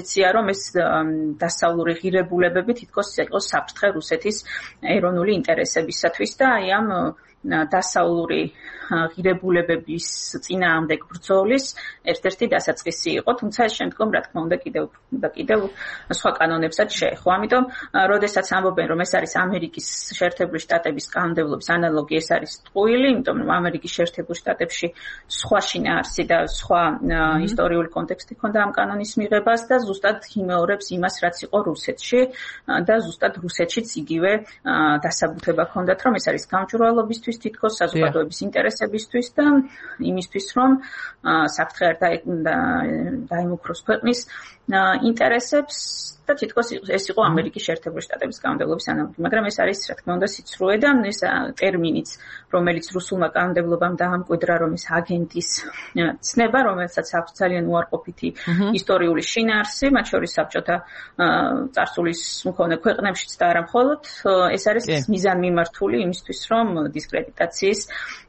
პოზიცია, რომ ეს დასავლური ღირებულებები თითქოს იყოს საფრთხე რუსეთის ეროვნული ინტერესებისათვის და აი ამ დასავლური ღირებულებების წინააღმდეგ ბრძოლის ერთ-ერთი დასაწყისი იყო, თუმცა ეს შემდგომ რა თქმა უნდა კიდევ და კიდევ სხვა კანონებსაც შეეხო. ამიტომ, როდესაც ამბობენ, რომ ეს არის ამერიკის შეერთებული შტატების კანონმდებლობის ანალოგი, ეს არის ტყუილი, იმიტომ რომ ამერიკის შეერთებულ შტატებში სხვა შინაარსი და სხვა ისტორიული კონტექსტი ჰქონდა ამ კანონის მიღებას და ზუსტად იმეორებს იმას, რაც იყო რუსეთში და ზუსტად რუსეთშიც იგივე დასაბუთება ჰქონდათ, რომ ეს არის გამჭვირვალობისთვის თითქოს საზოგადოების ინტერესებისთვის და იმისთვის, რომ საფრთხე არ დაიმუქროს ქვეყნის ინტერესებს და თითქოს ეს იყო ამერიკის შეერთებული შტატების კანონმდებლობის ანალოგი, მაგრამ ეს არის, რა თქმა უნდა, სიცრუე და ეს ტერმინიც, რომელიც რუსულმა კანონმდებლობამ დაამკვიდრა, რომ ეს აგენტის ცნება, რომელსაც აქვს ძალიან უარყოფითი ისტორიული შინაარსი, მათ შორის საბჭოთა წარსულის მქონე ქვეყნებშიც და არა მხოლოდ, ეს არის მიზანმიმართული იმისთვის, რომ დისკრედიტაციის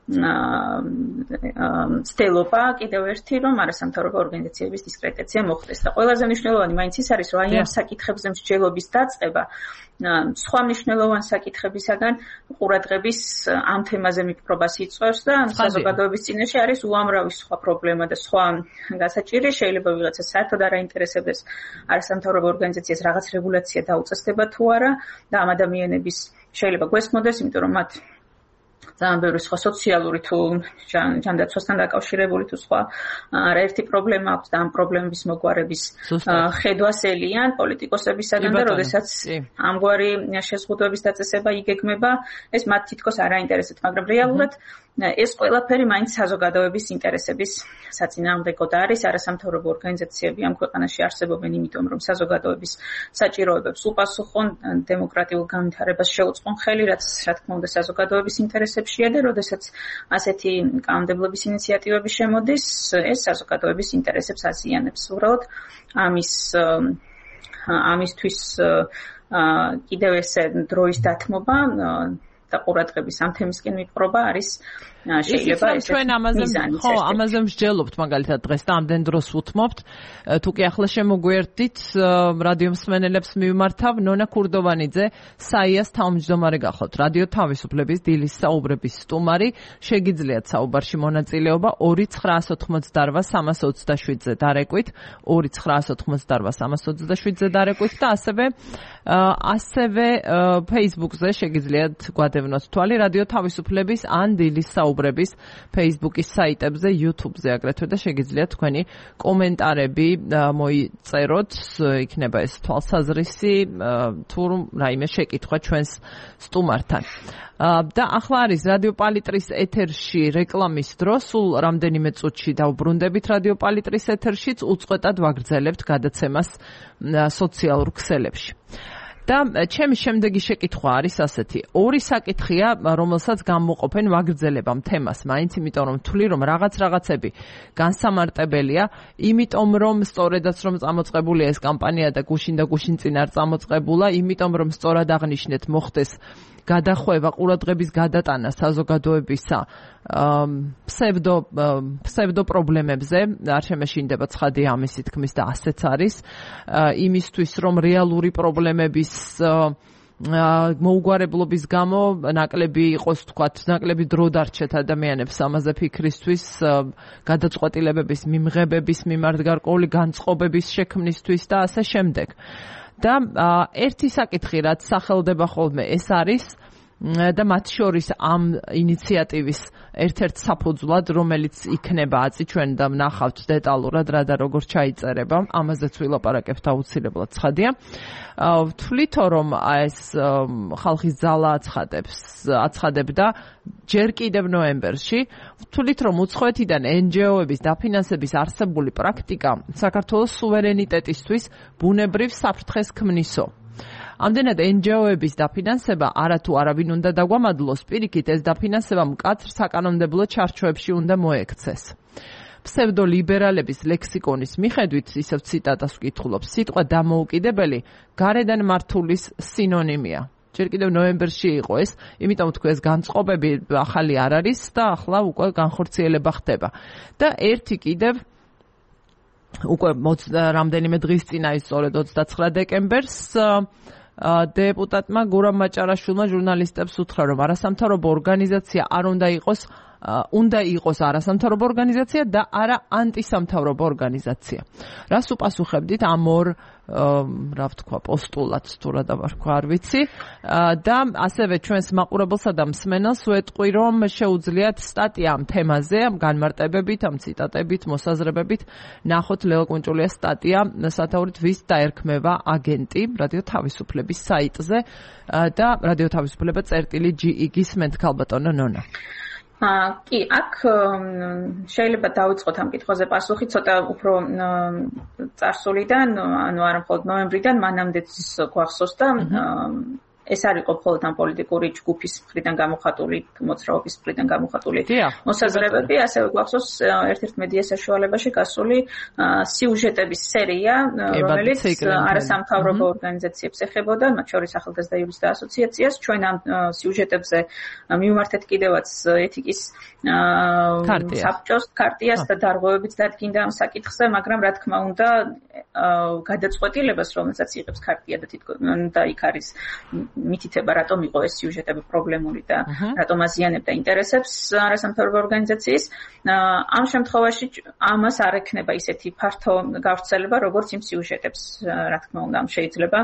ცდელობა კიდევ ერთი, რომ არასამთავრობო ორგანიზაციების დისკრედიტაცია მოხდეს და ყველაზე მნიშვნელოვანი მაინც ის არის, რომ აი ამ საკითხებზე მსჯელობის დაწყება სხვა მნიშვნელოვანი საკითხებისაგან ყურადღების ამ თემაზე მიფრობას იწვევს და საზოგადოების წინაშე არის უამრავი სხვა პრობლემა და სხვა გასაჭირი. შეიძლება ვიღაცა საერთოდ არ აინტერესებდეს არასამთავრობო ორგანიზაციას რაღაც რეგულაცია დაუწესდება თუ არა და ამ ადამიანების შეიძლება გვესმოდეს, იმიტომ რომ მათ ძალიან ბევრი სხვა სოციალური თუ ჯანდაცვასთან დაკავშირებული თუ სხვა არაერთი პრობლემა აქვს და ამ პრობლემების მოგვარების ხედვას ელიან პოლიტიკოსებისაგან და როდესაც ამგვარი შეზღუდვების დაწესება იგეგმება, ეს მათ თითქოს არ აინტერესებს, მაგრამ რეალურად ეს ყველაფერი მაინც საზოგადოების ინტერესების საწინააღმდეგოდ არის. არასამთავრობო ორგანიზაციები ამ ქვეყანაში არსებობენ იმიტომ, რომ საზოგადოების საჭიროებებს უპასუხონ, დემოკრატიულ განვითარებას შეუწყონ ხელი, რაც რა თქმა უნდა საზოგადოების ინტერესებშია და როდესაც ასეთი კანონმდებლობის ინიციატივები შემოდის, ეს საზოგადოების ინტერესებს აზიანებს. უბრალოდ ამის ამისთვის კიდევ ესე დროის დათმობა და ყურადღების ამ თემისკენ მიპყრობა არის შეიძლება ეს ჩვენ ამაზე ხო ამაზე მსჯელობთ მაგალითად დღეს და ამდენ დროს უთმობთ თუ კი ახლა შემოგვიერთდით რადიო მსმენელებს მივმართავ ნონა ქურდოვანიძე საიას თავმჯდომარე გახოთ რადიო თავისუფლების დილის საუბრების სტუმარი შეგიძლიათ საუბარში მონაწილეობა ორი ცხრაასი ოცდაოთხმოცდაოთხ სამას ოცდაშვიდზე დარეკვით ორი ცხრაასი ოცდაოთხმოცდაოთხ სამას ოცდაშვიდზე დარეკვით და ასევე ასევე Facebook-ზე შეგიძლიათ გვადევნოთ თვალი რადიო თავისუფლების ან დილის საუბრების Facebook-ის საიტებზე, YouTube-ზე აგრეთვე და შეგიძლიათ თქვენი კომენტარები მოიწეროთ, იქნება ეს თვალსაზრისი თუ რაიმე შეკითხვა ჩვენს სტუმართან. და ახლა არის რადიო პალიტრის ეთერში რეკლამის დრო, სულ რამდენიმე წუთში დავბრუნდებით რადიო პალიტრის ეთერშიც, უწყვეტად ვაგრძელებთ გადაცემას სოციალურ ქსელებში. და ჩემი შემდეგი შეკითხვა არის ასეთი. ორი საკითხია, რომელსაც გამოვყოფენ ვაგრძელებ ამ თემას, მაინც იმიტომ რომ ვთვლი რომ რაღაც რაღაცები განსამარტებელია, იმიტომ რომ სწორედაც რომ წამოწყებულია ეს კამპანია და გუშინ და გუშინ წინ არ წამოწყებულა, იმიტომ რომ სწორად აღნიშნეთ მოხდეს გადახვევა ყურადღების გადატანა საზოგადოებისა ფსევდო ფსევდო პრობლემებზე, არ შემეშინდება ცხადია ამისი თქმის და ასეც არის, იმისთვის რომ რეალური პრობლემების მოუგვარებლობის გამო ნაკლები იყოს, თქვათ, ნაკლები დრო დარჩეთ ადამიანებს ამაზე ფიქრისთვის, გადაწყვეტილებების მიღებების მიმართ გარკვეული განწყობების შექმნისთვის და ასე შემდეგ. და ერთი საკითხი რაც სახელდება ხოლმე ეს არის და მათ შორის ამ ინიციატივის ერთ-ერთ საფუძვლად, რომელიც იქნება აწიჩვენ და ვნახავთ დეტალურად რა და როგორ ჩაიწერება, ამაზეც ვილაპარაკებთ აუცილებლად ცხადია. ვთვლითო რომ ეს ხალხის ძალა აცხადებს, აცხადებდა ჯერ კიდევ ნოემბერში, ვთვლით რომ უცხოეთიდან εν ჯი ო-ების დაფინანსების არსებული პრაქტიკა საქართველოს სუვერენიტეტისთვის ბუნებრივ საფრთხეს ქმნისო. ამდენად εν ჯი ო-ების დაფინანსება არათუ არავინ უნდა დაგვამადლოს, პირიქით ეს დაფინანსება მკაცრ საკანონმდებლო ჩარჩოებში უნდა მოექცეს. ფსევდოლიბერალების ლექსიკონის მიხედვით, ისევ ციტატას ვკითხულობ, სიტყვა დამოუკიდებელი გარედან მართულის სინონიმია. ჯერ კიდევ ნოემბერში იყო ეს, იმიტომ თქვი ეს განწყობები ახალი არ არის და ახლა უკვე განხორციელება ხდება. და ერთი კიდევ უკვე რამდენიმე დღის წინ აი სწორედ ოცდაცხრა დეკემბერს დეპუტატმა გურამ მაჭარაშვილმა ჟურნალისტებს უთხრა, რომ არასამთავრობო ორგანიზაცია არ უნდა იყოს უნდა იყოს არასამთავრობო ორგანიზაცია და არა ანტისამთავრობო ორგანიზაცია. რას უპასუხებდით ამ ორ რა ვთქვა პოსტულატს თუ რა დავარქვა არ ვიცი და ასევე ჩვენს მაყურებელსა და მსმენელს ვეტყვი, რომ შეუძლიათ სტატია ამ თემაზე, ამ განმარტებებით, ამ ციტატებით, მოსაზრებებით ნახოთ ლეო კუნჭულიას სტატია სათაურით ვის დაერქმევა აგენტი რადიო თავისუფლების საიტზე და რადიო თავისუფლება წერტილი ჯი ი გისმენთ ქალბატონო ნონა. კი, აქ შეიძლება დავიწყოთ ამ კითხვაზე პასუხი ცოტა უფრო წარსულიდან, ანუ არა მხოლოდ ნოემბრიდან, მანამდეც გვახსოვს და ეს არ იყო მხოლოდ ამ პოლიტიკური ჯგუფის მხრიდან გამოხატული, მოძრაობის მხრიდან გამოხატული მოსაზრებები, ასევე გვახსოვს ერთ-ერთ მედია საშუალებაში გასული სიუჟეტების სერია, რომელიც არასამთავრობო ორგანიზაციებს ეხებოდა, მათ შორის ახალგაზრდა იურისტთა ასოციაციას. ჩვენ ამ სიუჟეტებზე მივმართეთ კიდევაც ეთიკის საბჭოს ქარტიას და დარღვევებიც დადგინდა ამ საკითხზე, მაგრამ რა თქმა უნდა, გადაწყვეტილებას, რომელსაც იღებს ქარტია და თითქოს და იქ არის მითითება, რატომ იყო ეს სიუჟეტები პრობლემული და რატომ აზიანებდა ინტერესებს არასამთავრობო ორგანიზაციის. ამ შემთხვევაში ამას არ ექნება ისეთი ფართო გავრცელება, როგორც იმ სიუჟეტებს, რა თქმა უნდა, შეიძლება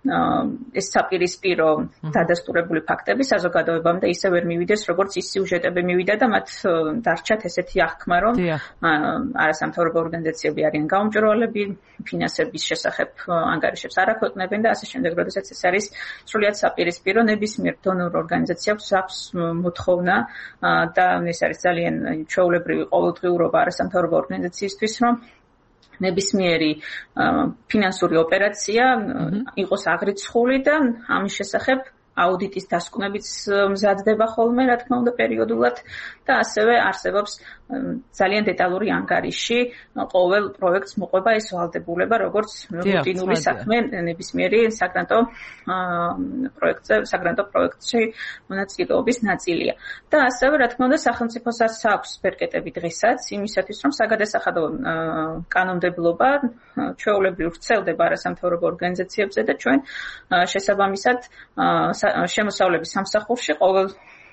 ეს საპირისპირო დადასტურებული ფაქტები საზოგადოებამდე ისე ვერ მივიდეს, როგორც ის სიუჟეტები მივიდა და მათ დარჩათ ესეთი აღქმა, რომ არასამთავრობო ორგანიზაციები არიან გაუმჭრვალები, ფინანსების შესახებ ანგარიშებს არ აქვეყნებენ და ასე შემდეგ, როდესაც ეს არის სრულიად საპირისპირო ნებისმიერ დონორ ორგანიზაციებს აქვს მოთხოვნა და ეს არის ძალიან ჩვეულებრივი ყოველდღიურობა არასამთავრობო ორგანიზაციისთვის, რომ ნებისმიერი ფინანსური ოპერაცია იყოს აღრიცხული და ამის შესახებ აუდიტის დასკვნებიც მზადდება ხოლმე, რა თქმა უნდა, პერიოდულად და ასევე არსებობს ძალიან დეტალური ანგარიში ყოველ პროექტს მოყვება ეს ვალდებულება, როგორც რუტინული საქმე ნებისმიერი საგრანტო პროექტზე, საგრანტო პროექტში მონაწილეობის ნაწილია. და ასევე, რა თქმა უნდა, სახელმწიფოსაც აქვს ბერკეტები დღესაც იმისათვის, რომ საგადასახადო კანონმდებლობა ჩვეულებრივ ვრცელდება არასამთავრობო ორგანიზაციებზე და ჩვენ შესაბამისად შემოსავლების სამსახურში ყოველ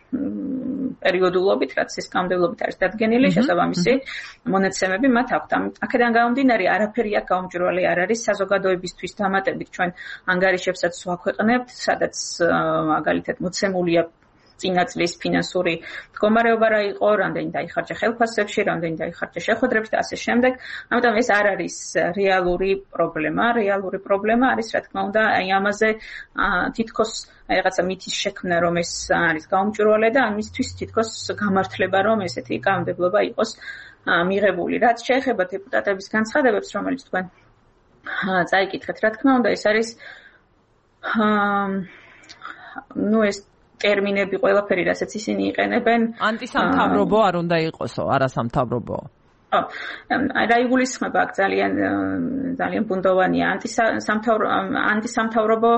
პერიოდულობით, რაც ეს კანონმდებლობით არის დადგენილი, შესაბამისი მონაცემები მათ აქვთ. აქედან გამომდინარე, არაფერი აქ გაუმჭრვალი არ არის საზოგადოებისთვის დამატებით ჩვენ ანგარიშებსაც ვაქვეყნებთ, სადაც მაგალითად მოცემულია წინა წლის ფინანსური მდგომარეობა რა იყო, რამდენი დაიხარჯა ხელფასებში, რამდენი დაიხარჯა შეხვედრებში და ასე შემდეგ. ამიტომ ეს არ არის რეალური პრობლემა. რეალური პრობლემა არის, რა თქმა უნდა, აი ამაზე თითქოს რაღაცა მითის შექმნა, რომ ეს არის გაუმჭრვალე და ამისთვის თითქოს გამართლება, რომ ესეთი კანონმდებლობა იყოს მიღებული. რაც შეეხება დეპუტატების განცხადებებს, რომელიც თქვენ წაიკითხეთ, რა თქმა უნდა, ეს არის ნუ ეს ტერმინები ყველაფერი, რასაც ისინი იყენებენ. ანტისამთავრობო არ უნდა იყოსო, არასამთავრობო. ო, რა იგულისხმება აქ ძალიან ძალიან ბუნდოვანია ანტისამთავრობო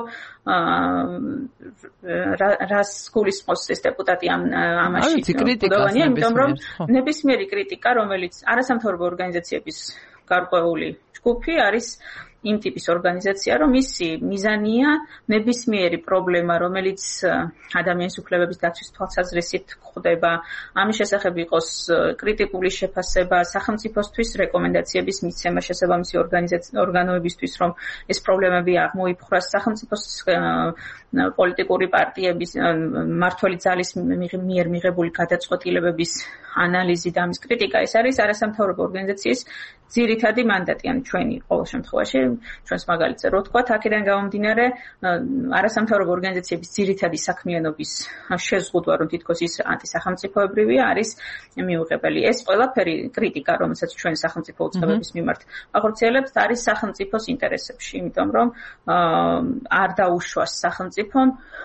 რას გულისხმობს ეს დეპუტატი ამ ამაში ბუნდოვანია, იმიტომ რომ ნებისმიერი კრიტიკა, რომელიც არასამთავრობო ორგანიზაციების გარკვეული ჯგუფი არის იმ ტიპის ორგანიზაცია, რომ მისი მიზანია ნებისმიერი პრობლემა, რომელიც ადამიანის უფლებების დაცვის თვალსაზრისით გვხვდება, ამის შესახებ იყოს კრიტიკული შეფასება, სახელმწიფოსთვის რეკომენდაციების მიცემა შესაბამისი ორგანოებისთვის, რომ ეს პრობლემები აღმოიფხვრას, სახელმწიფოს პოლიტიკური პარტიების მმართველი ძალის მიერ მიღებული გადაწყვეტილებების ანალიზი და ამის კრიტიკა, ეს არის არასამთავრობო ორგანიზაციის ძირითადი მანდატი, ან ჩვენი ყოველ შემთხვევაში, ჩვენს მაგალითზე რო ვთქვათ, აქედან გამომდინარე, არასამთავრობო ორგანიზაციების ძირითადი საქმიანობის შეზღუდვა, რომ თითქოს ის ანტისახელმწიფოებრივია, არის მიუღებელი. ეს ყველაფერი კრიტიკა, რომელსაც ჩვენ სახელმწიფო უწყებების მიმართ ახორციელებთ, არის სახელმწიფოს ინტერესებში, იმიტომ რომ არ დაუშვას სახელმწიფომ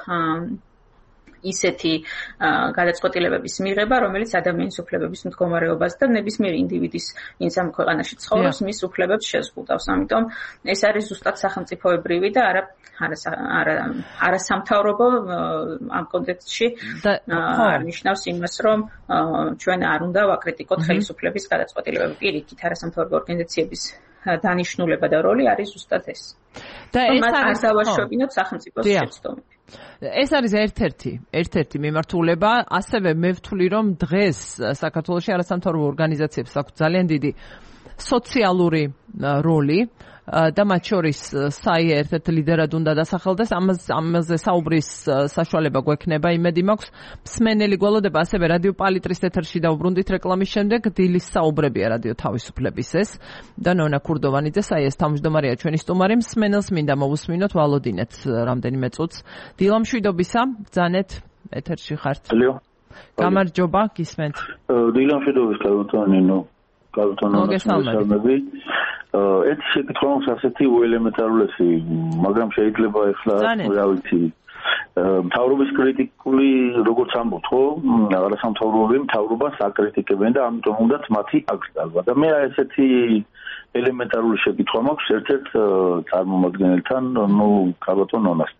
ისეთი გადაწყვეტილებების მიღება, რომელიც ადამიანის უფლებების მდგომარეობას და ნებისმიერი ინდივიდის, ვინც ამ ქვეყანაში ცხოვრობს, მის უფლებებს შეზღუდავს. ამიტომ ეს არის ზუსტად სახელმწიფოებრივი და არა არასამთავრობო ამ კონტექსტში არ ნიშნავს იმას, რომ ჩვენ არ უნდა ვაკრიტიკოთ ხელისუფლების გადაწყვეტილებები. პირიქით, არასამთავრობო ორგანიზაციების დანიშნულება და როლი არის ზუსტად ეს. და ეს არის დავაშვებინოთ სახელმწიფოს შეცდომები. ეს არის ერთ-ერთი, ერთ-ერთი მიმართულება, ასევე მე ვთვლი, რომ დღეს საქართველოში არასამთავრობო ორგანიზაციებს აქვს ძალიან დიდი სოციალური როლი და მათ შორის საი ერთ-ერთ ლიდერად უნდა დასახელდეს, ამაზე საუბრის საშუალება გვექნება, იმედი მაქვს. მსმენელი გველოდება ასევე რადიო პალიტრის ეთერში დაუბრუნდით რეკლამის შემდეგ, დილის საუბრებია რადიო თავისუფლების ეს და ნონა ქურდოვანიძე, საიეს თავმჯდომარეა ჩვენი სტუმარი. მსმენელს მინდა მოვუსმინოთ, ვალოდინეთ რამდენიმე წუთს. დილა მშვიდობისა, ბრძანეთ, ეთერში ხართ. გამარჯობა, გისმენთ. დილა მშვიდობის, კალოთონინო. კალოთონინო. ეს შეკითხვა mums ასეთი უელემენტარულესი, მაგრამ შეიძლება ახლა რა ვიცი, მთავრობის კრიტიკული როგორც ამბობთ, ხო? არასამთავრობოები მთავრობას აკრიტიკებენ და ამიტომ უნდათ მათი აკრძალვა. და მე ესეთი ელემენტარული შეკითხვა მაქვს ერთ-ერთ წარმომადგენელთან, ნუ კალოთონ ნონასთან.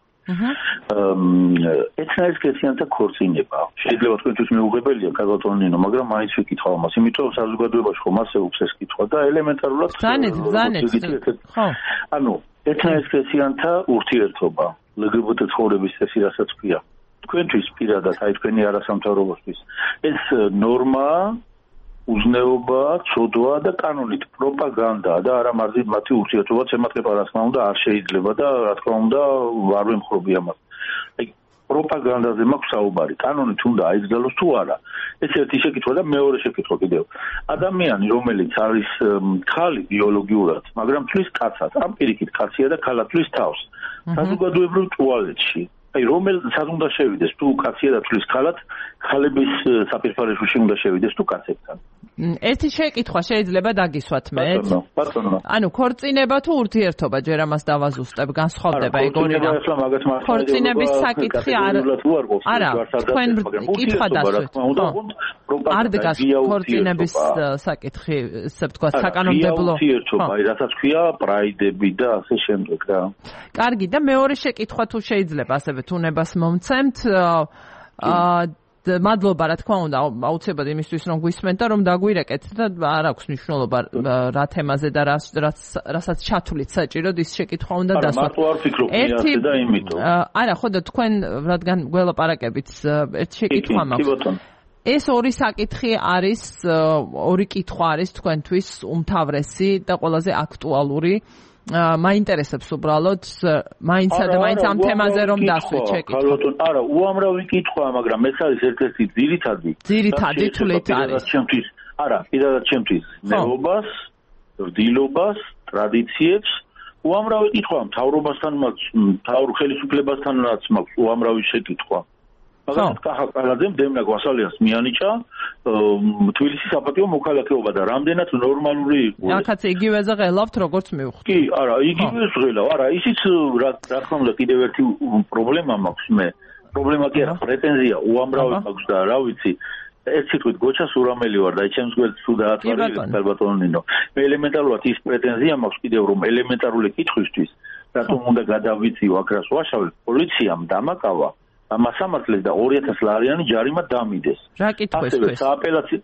ეცნარის კეთიანთა ქორწინება. შეიძლება თქვენთვის მეუღებელია კალოთონინო, მაგრამ მაინც ვიკითხავ მას, იმიტომ საზოგადოებაში ხომ ასეულს ეს კითხვა და ელემენტარულად ზანეთ, ზანეთ. ხო. ანუ ეცნარის კეთიანთა ურთიერთობა, ლგბტ ცხოვრების წესი რასაც ქვია. თქვენთვის პირადად, აი თქვენი არასამთავრობოსთვის ეს ნორმაა, უზნეობა, ცოდვა და კანონით პროპაგანდაა და არა მათი ურთიერთობაც ემატება, რა თქმა უნდა, არ შეიძლება და რა თქმა უნდა, არ ვემხრობი ამას. აი პროპაგანდაზე მაქვს საუბარი, კანონით უნდა აიგზავნოს თუ არა. ეს ერთი შეკითხვა და მეორე შეკითხვა კიდევ. ადამიანი, რომელიც არის ქალი ბიოლოგიურად, მაგრამ თვლის კაცად, ამ პირიქით კაცია და ქალა თვლის თავს. საზოგადოებრივ ტუალეტში აი რომელ სად უნდა შევიდეს თუ კაცია და თვლის ქალად, ქალების საპირფარეშოში უნდა შევიდეს თუ კაცებთან. ერთი შეკითხვა შეიძლება დაგისვათ მე. ბატონო. ანუ ქორწინება თუ ურთიერთობა, ჯერ ამას დავაზუსტებ, განსხვავდება ეგორია. ქორწინების საკითხი არ არა, თქვენ კითხვა დასვით. არ დგას ქორწინების საკითხი, ესე ვთქვა, საკანონმდებლო. ურთიერთობა, რასაც ქვია პრაიდები და ასე შემდეგ რა. კარგი, და მეორე შეკითხვა თუ შეიძლება ასევე თუნებას მომცემთ, აა მადლობა რა თქმა უნდა აუცილებლად იმისთვის რომ გვისმენთ და რომ დაგვირეკეთ და არ აქვს მნიშვნელობა რა თემაზე და რასაც ჩათვლით საჭიროდ ის შეკითხვა უნდა დასვათ. არა, მარტო არ ფიქრობ მეათე და იმიტომ. არა, ხო და თქვენ რადგან გველაპარაკებით ერთ შეკითხვა მაქვს. ეს ორი საკითხი არის, ორი კითხვა არის თქვენთვის უმთავრესი და ყველაზე აქტუალური. მაინტერესებს უბრალოდ მაინცა და მაინც ამ თემაზე რომ დასვით შეკითხვა. არა, უამრავი კითხვაა, მაგრამ ეს არის ერთ-ერთი ძირითადი. ძირითადი თვლით არის. ჩემთვის, არა, პირადად ჩემთვის ნეობას, რძილობას, ტრადიციებს, უამრავი კითხვაა, მთავრობასთან მაქვს, მთავრ ხელისუფლებასთანაც მაქვს უამრავი შეკითხვა. მაგრამ კახა კალაძემ დემნა გვასალიანს მიანიჭა თბილისის საპატიო მოქალაქეობა და რამდენად ნორმალური იყო. ახაც იგივეზე ღელავთ როგორც მივხვდი. კი, არა, იგივეს ღელავ, არა, ისიც რა თქმა უნდა კიდევ ერთი პრობლემა მაქვს მე. პრობლემა კი არა, პრეტენზია უამრავი მაქვს და რა ვიცი, ერთ სიტყვით გოჩა სურამელი ვარ და აი ჩემს გვერდს თუ დაათვალიერებ ბატონინო. მე ელემენტარულად ის პრეტენზია მაქვს კიდევ რომ ელემენტარული კითხვისთვის, რატომ უნდა გადავიწიო აკრას ვაშავებ, პოლიციამ დამაკავა ამასამართლეს და ორი ათას ლარიანი ჯარიმა დამიდეს. რა კითხვის ეს? სააპელაციო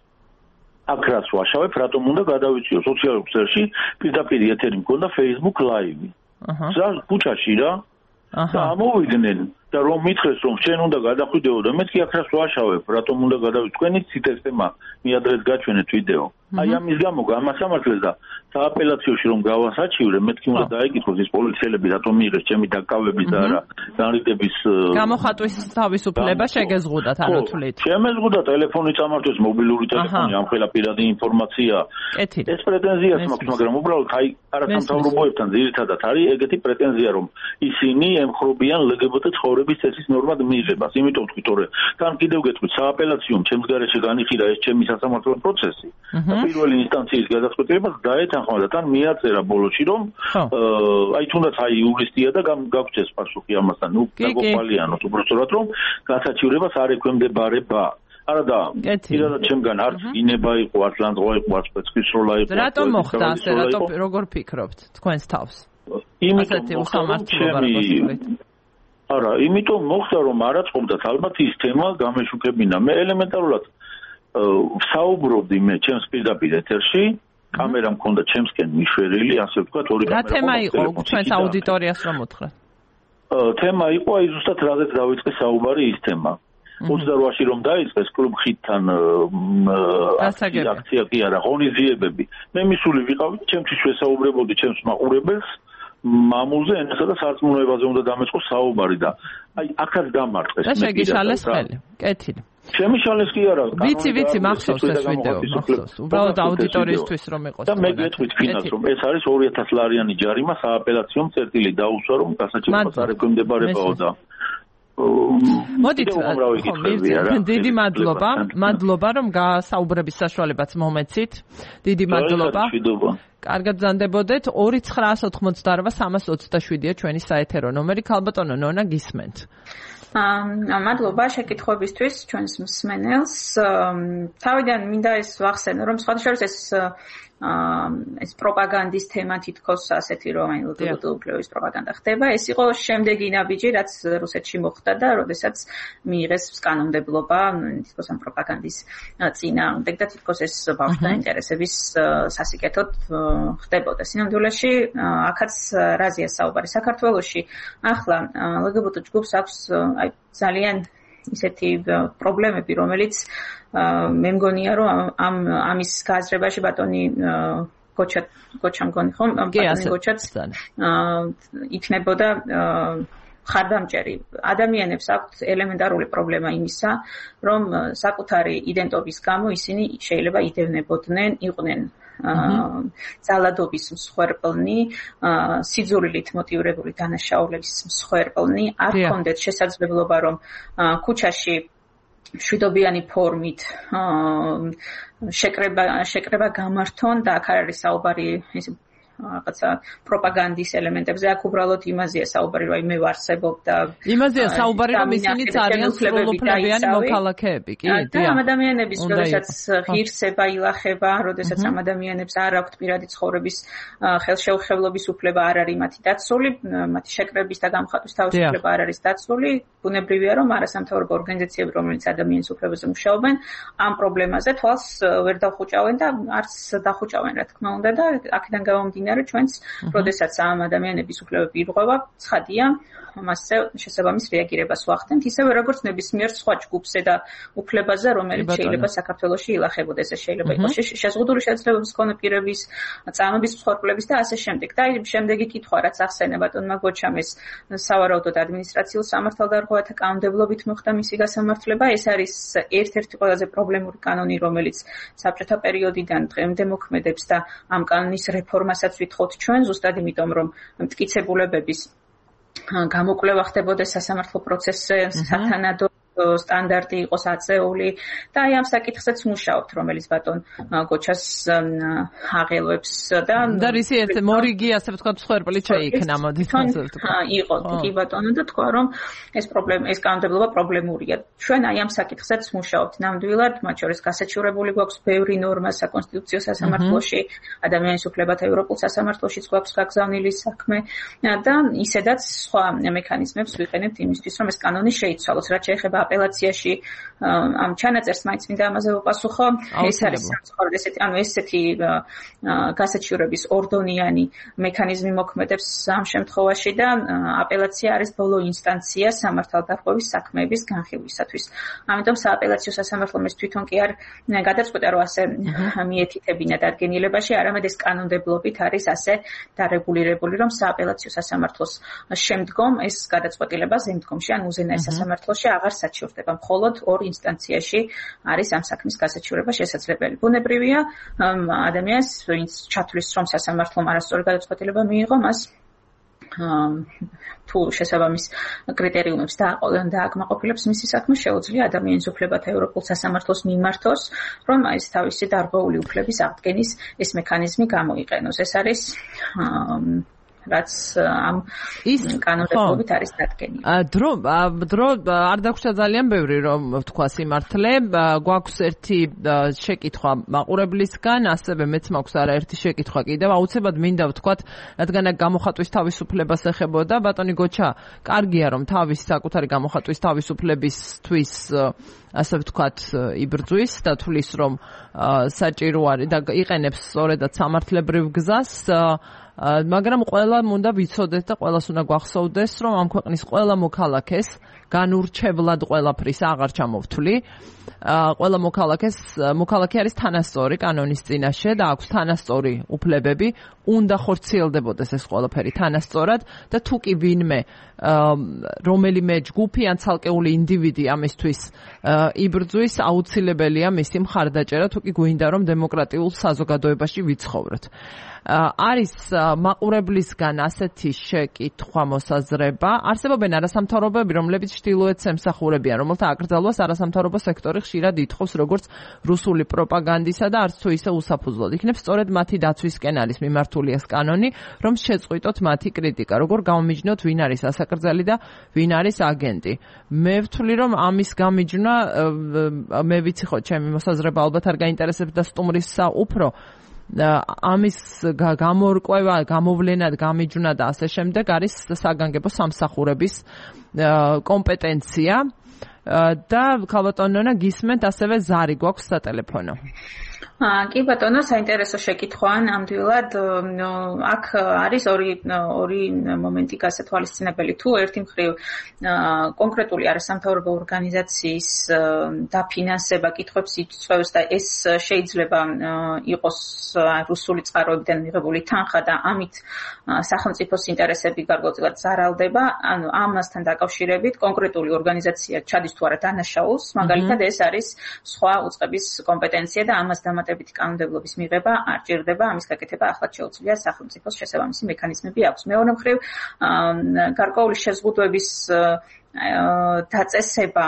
აკრას ვაშავებ, რატომ უნდა გადავიწიო სოციალურ ქსელში, პირდაპირ ეთერი მქონდა Facebook Live. აჰა. ზარ ქუჩაში რა. აჰა. და ამოვიდნენ და რომ მითხრეს რომ შენ უნდა გადახვიდეო და მე კი აკრას ვაშავებ, რატომ უნდა გადავიწიო? თქვენი სისტემა მიადრეს გაჩვენეთ ვიდეო. აი ამის გამო გამასამართლეს და სააპელაციოში რომ გავასაჩივრე, მეთქი უნდა დაიკითხოს ის პოლიციელები რატომ მიიღეს ჩემი დაკავების და არა განრიდების გამოხატვის თავისუფლება შეგეზღუდათ ანუ თვლით. შემეზღუდა ტელეფონი წამართვეს, მობილური ტელეფონი, ამ ყველა პირადი ინფორმაცია. ეს პრეტენზიას მაქვს, მაგრამ უბრალოდ აი არასამთავრობოებთან ძირითადად არის ეგეთი პრეტენზია რომ ისინი ემხრობიან ლგბტ ცხოვრების წესის ნორმად მიღებას. იმიტომ ვთქვით, რომ თან კიდევ გეტყვით, სააპელაციომ ჩემს გარეშე განიხილა ეს ჩემი სასამართლო პროცესი. პირველი ინსტანციის გადაწყვეტილებას დაეთანხმა და თან მიაწერა ბოლოში რომ აი თუნდაც აი იურისტია და გაგვწეს პასუხი ამასთან. ნუ გაგვყვალიანოთ უბრალოდ რომ გასაჩივრებას არ ექვემდებარება. არა და პირადად ჩემგან არც ინება იყო, არც ლანძღვა იყო, არც სპეციფიკურა იყო. რატომ მოხდა ასე? რატომ როგორ ფიქრობთ თქვენს თავს? ასეთი უსამართლობა როგორც ვთქვით. არა, იმიტომ მოხდა რომ არა წყობდათ ალბათ ის თემა გამეშუქებინა. მე ელემენტარულად ვსაუბრობდი მე ჩემს პირდაპირ ეთერში კამერა მქონდა ჩემსკენ მიშვერილი, ასე ვთქვათ, ორი კამერა. რა თემა იყო ჩვენს აუდიტორიას რომ უთხრა? თემა იყო აი ზუსტად რაზეც დავიწყე საუბარი ის თემა. ოცდარვაში რომ დაიწყეს კლუბ ხიდთან აქცია კი არა, ღონისძიებები. მე მისული ვიყავი, ჩემთვის შესაუბრებოდი ჩემს მაყურებელს მამულზე ენასა და სარწმუნოებაზე უნდა დამეწყოს საუბარი და აი აქაც დამარცხეს. და შეგიშალეს ხელი. კეთილი. შემიშალეს კი არა. ვიცი, ვიცი, მახსოვს ეს ვიდეო, მახსოვს. უბრალოდ აუდიტორიისთვის რომ იყოს. და მე გეტყვით ფინალს რომ ეს არის ორი ათასი ლარიანი ჯარიმა სააპელაციო წერტილი დაუსვა რომ გასაჩერებას არ ექვემდებარებაო და მოდით დიდი მადლობა, მადლობა რომ გასაუბრების საშუალებაც მომეცით. დიდი მადლობა. კარგად ბრძანდებოდეთ. ორი ცხრაას ოთხმოცდაოთხ სამას ოცდაშვიდია ჩვენი საეთერო ნომერი. ქალბატონო ნონა გისმენთ. აა მადლობა შეკითხვებისთვის ჩვენს მსმენელს. თავიდან მინდა ეს ვახსენო რომ სხვადასხვა ეს აა ეს პროპაგანდის თემა თითქოს ასეთი რომ აი ლგბტ უფლების პროპაგანდა ხდება. ეს იყო შემდეგი ნაბიჯი, რაც რუსეთში მოხდა და როდესაც მიიღეს კანონმდებლობა თითქოს ამ პროპაგანდის წინააღმდეგ და თითქოს ეს ბავშვთა ინტერესების სასიკეთოდ ხდებოდა. სინამდვილეში აქაც რაზეა საუბარი საქართველოში. ახლა ლგბტ ჯგუფს აქვს აი ძალიან ისეთი პრობლემები, რომელიც მე მგონია რომ ამ ამის გააზრებაში ბატონი გოჩა გოჩა მგონი ხომ ბატონი გოჩაც იქნებოდა ხარდამჭერი. ადამიანებს აქვთ ელემენტარული პრობლემა იმისა, რომ საკუთარი იდენტობის გამო ისინი შეიძლება იდევნებოდნენ, იყვნენ ძალადობის მსხვერპლნი, სიძულვილით მოტივირებული დანაშაულების მსხვერპლნი, არ ჰქონდეთ შესაძლებლობა რომ ქუჩაში შვიდობიანი ფორმით შეკრება შეკრება გამართონ და აქ არის საუბარი ის რაღაცა პროპაგანდის ელემენტებზე. აქ უბრალოდ იმაზეა საუბარი, რომ მე ვარსებობ და იმაზეა საუბარი, რომ ისინი ძალიან სრულუფლებიანი მოქალაქეები, კი? და ამ ადამიანების, როდესაც ღირსება ილახება, როდესაც ამ ადამიანებს არ აქვთ პირადი ცხოვრების ხელშეუხებლობის უფლება, არ არის მათი დაცული, მათი შეკრების და გამხატვის თავისუფლება არ არის დაცული, ბუნებრივია, რომ არასამთავრობო ორგანიზაციები, რომელიც ადამიანის უფლებაზე მუშაობენ, ამ პრობლემაზე თვალს ვერ დახუჭავენ და არც დახუჭავენ, რა თქმა უნდა, და აქედან გამომდინარე ჩვენც, როდესაც ამ ადამიანების უფლებები ირღვევა, ცხადია, მასზე შესაბამის რეაგირებას ვახდენთ, ისევე როგორც ნებისმიერ სხვა ჯგუფზე და უფლებაზე, რომელიც შეიძლება საქართველოში ილახებოდეს. ეს შეიძლება იყოს შეზღუდული შეძლებლობის მქონე პირების, წამების მსხვერპლების და ასე შემდეგ. და აი შემდეგი კითხვა, რაც ახსენე ბატონმა გოჩამ, ეს სავარაუდოდ ადმინისტრაციულ სამართალდარღვევათა კანონმდებლობით მოხდა მისი გასამართლება. ეს არის ერთ-ერთი ყველაზე პრობლემური კანონი, რომელიც საბჭოთა პერიოდიდან დღემდე მოქმედებს და ამ კანონის რეფორმასაც ვითხოვთ ჩვენ, ზუსტად იმიტომ, რომ მტკიცებულებების გამოკვლევა ხდებოდა სასამართლო პროცესზე, სათანადო სტანდარტი იყოს აწეული და აი ამ საკითხზეც მუშაობთ, რომელიც ბატონ გოჩას აღელვებს და და რისი ერთ მორიგი ასე ვთქვათ მსხვერპლი შეიქნა, მოდით ასე ვთქვათ. იყო კი ბატონო და თქვა რომ ეს პრობლემა, ეს კანონმდებლობა პრობლემურია. ჩვენ აი ამ საკითხზეც მუშაობთ ნამდვილად, მათ შორის გასაჩივრებული გვაქვს ბევრი ნორმა საკონსტიტუციო სასამართლოში, ადამიანის უფლებათა ევროპულ სასამართლოშიც გვაქვს გაგზავნილი საქმე და ისედაც სხვა მექანიზმებს ვიყენებთ იმისთვის, რომ ეს კანონი შეიცვალოს, რაც შეეხება აპელაციაში ამ ჩანაწერს მაინც მინდა ამაზე ვაპასუხო. ეს არის სამწუხაროდ ესეთი, ანუ ესეთი გასაჩივრების ორდონიანი მექანიზმი მოქმედებს ამ შემთხვევაში და აპელაცია არის ბოლო ინსტანცია სამართალდარღვევის საქმეების განხილვისათვის. ამიტომ სააპელაციო სასამართლომ ეს თვითონ კი არ გადაწყვეტა, რომ ასე მიეთითებინა დადგენილებაში, არამედ ეს კანონმდებლობით არის ასე დარეგულირებული, რომ სააპელაციო სასამართლოს შემდგომ ეს გადაწყვეტილება ზემდგომში ან უზენაეს სასამართლოში აღარ საჩივრდება, მხოლოდ ორ ინსტანციაში არის ამ საქმის გასაჩივრება შესაძლებელი. ბუნებრივია, ადამიანს, ვინც ჩათვლის, რომ სასამართლომ არასწორი გადაწყვეტილება მიიღო, მას თუ შესაბამის კრიტერიუმებს დააკმაყოფილებს მისი საქმე, შეუძლია ადამიანის უფლებათა ევროპულ სასამართლოს მიმართოს, რომ ეს თავისი დარღვეული უფლების აღდგენის ეს მექანიზმი გამოიყენოს. ეს არის რაც ამ ის კანონმდებლობით არის დადგენილი. დრო დრო არ დაგვრჩა ძალიან ბევრი რომ ვთქვა სიმართლე, გვაქვს ერთი შეკითხვა მაყურებლისგან, ასევე მეც მაქვს არაერთი შეკითხვა კიდევ. აუცილებლად მინდა ვთქვათ, რადგან გამოხატვის თავისუფლებას ეხებოდა, ბატონი გოჩა, კარგია რომ თავის საკუთარი გამოხატვის თავისუფლებისთვის ასე ვთქვათ იბრძვის და თulis რომ საჭირო არის და იყენებს სწორედად სამართლებრივ გზას, მაგრამ ყველამ უნდა ვიცოდეთ და ყველას უნდა გვახსოვდეს, რომ ამ ქვეყნის ყველა მოქალაქეს განურჩევლად ყველაფრის აღარ ჩამოვთვლი. ყველა მოქალაქეს მოქალაქე არის თანასწორი კანონის წინაშე და აქვს თანასწორი უფლებები, უნდა ხორციელდებოდეს ეს ყველაფერი თანასწორად და თუ კი ვინმე რომელიმე ჯგუფი ან ცალკეული ინდივიდი ამისთვის იბრძვის, აუცილებელია მისი მხარდაჭერა, თუ კი გვინდა რომ დემოკრატიულ საზოგადოებაში ვიცხოვროთ. არის მაყურებლისგან ასეთი შეკითხვა მოსაზრება. არსებობენ არასამთავრობოები, რომლებიც ჩრდილოეთს ემსახურებიან, რომელთა აკრძალვას არასამთავრობო სექტორი ხშირად ითხოვს როგორც რუსული პროპაგანდისა და არც თუ ისე უსაფუძვლოდ. იქნებ სწორედ მათი დაცვისკენ არის მიმართული ეს კანონი, რომ შეწყვიტოთ მათი კრიტიკა. როგორ გამიჯნოთ, ვინ არის ასაკრძალი და ვინ არის აგენტი. მე ვთვლი, რომ ამის გამიჯნა, მე ვიცი ხო, ჩემი მოსაზრება ალბათ არ გაინტერესებს და სტუმრისა უფრო ამის გამორკვევა, გამოვლენად, გამიჯნა და ასე შემდეგ არის საგანგებო სამსახურების კომპეტენცია და ქალბატონონა გისმენთ ასევე ზარი გვაქვს სატელეფონო. კი ბატონო, საინტერესო შეკითხვაა ნამდვილად. აქ არის ორი ორი მომენტი გასათვალისწინებელი. თუ ერთი მხრივ კონკრეტული არასამთავრობო ორგანიზაციის დაფინანსება კითხვებს იწვევს და ეს შეიძლება იყოს რუსული წყაროებიდან მიღებული თანხა და ამით სახელმწიფოს ინტერესები გარკვეულწილად ზარალდება, ანუ ამასთან დაკავშირებით კონკრეტული ორგანიზაცია ჩადის თუ არა დანაშაულს, მაგალითად ეს არის სხვა უწყების კომპეტენცია და ამას დამატებითი კანონმდებლობის მიღება არ ჭირდება, ამის გაკეთება ახლად შეუძლია სახელმწიფოს შესაბამისი მექანიზმები აქვს. მეორე მხრივ, გარკვეული შეზღუდვების დაწესება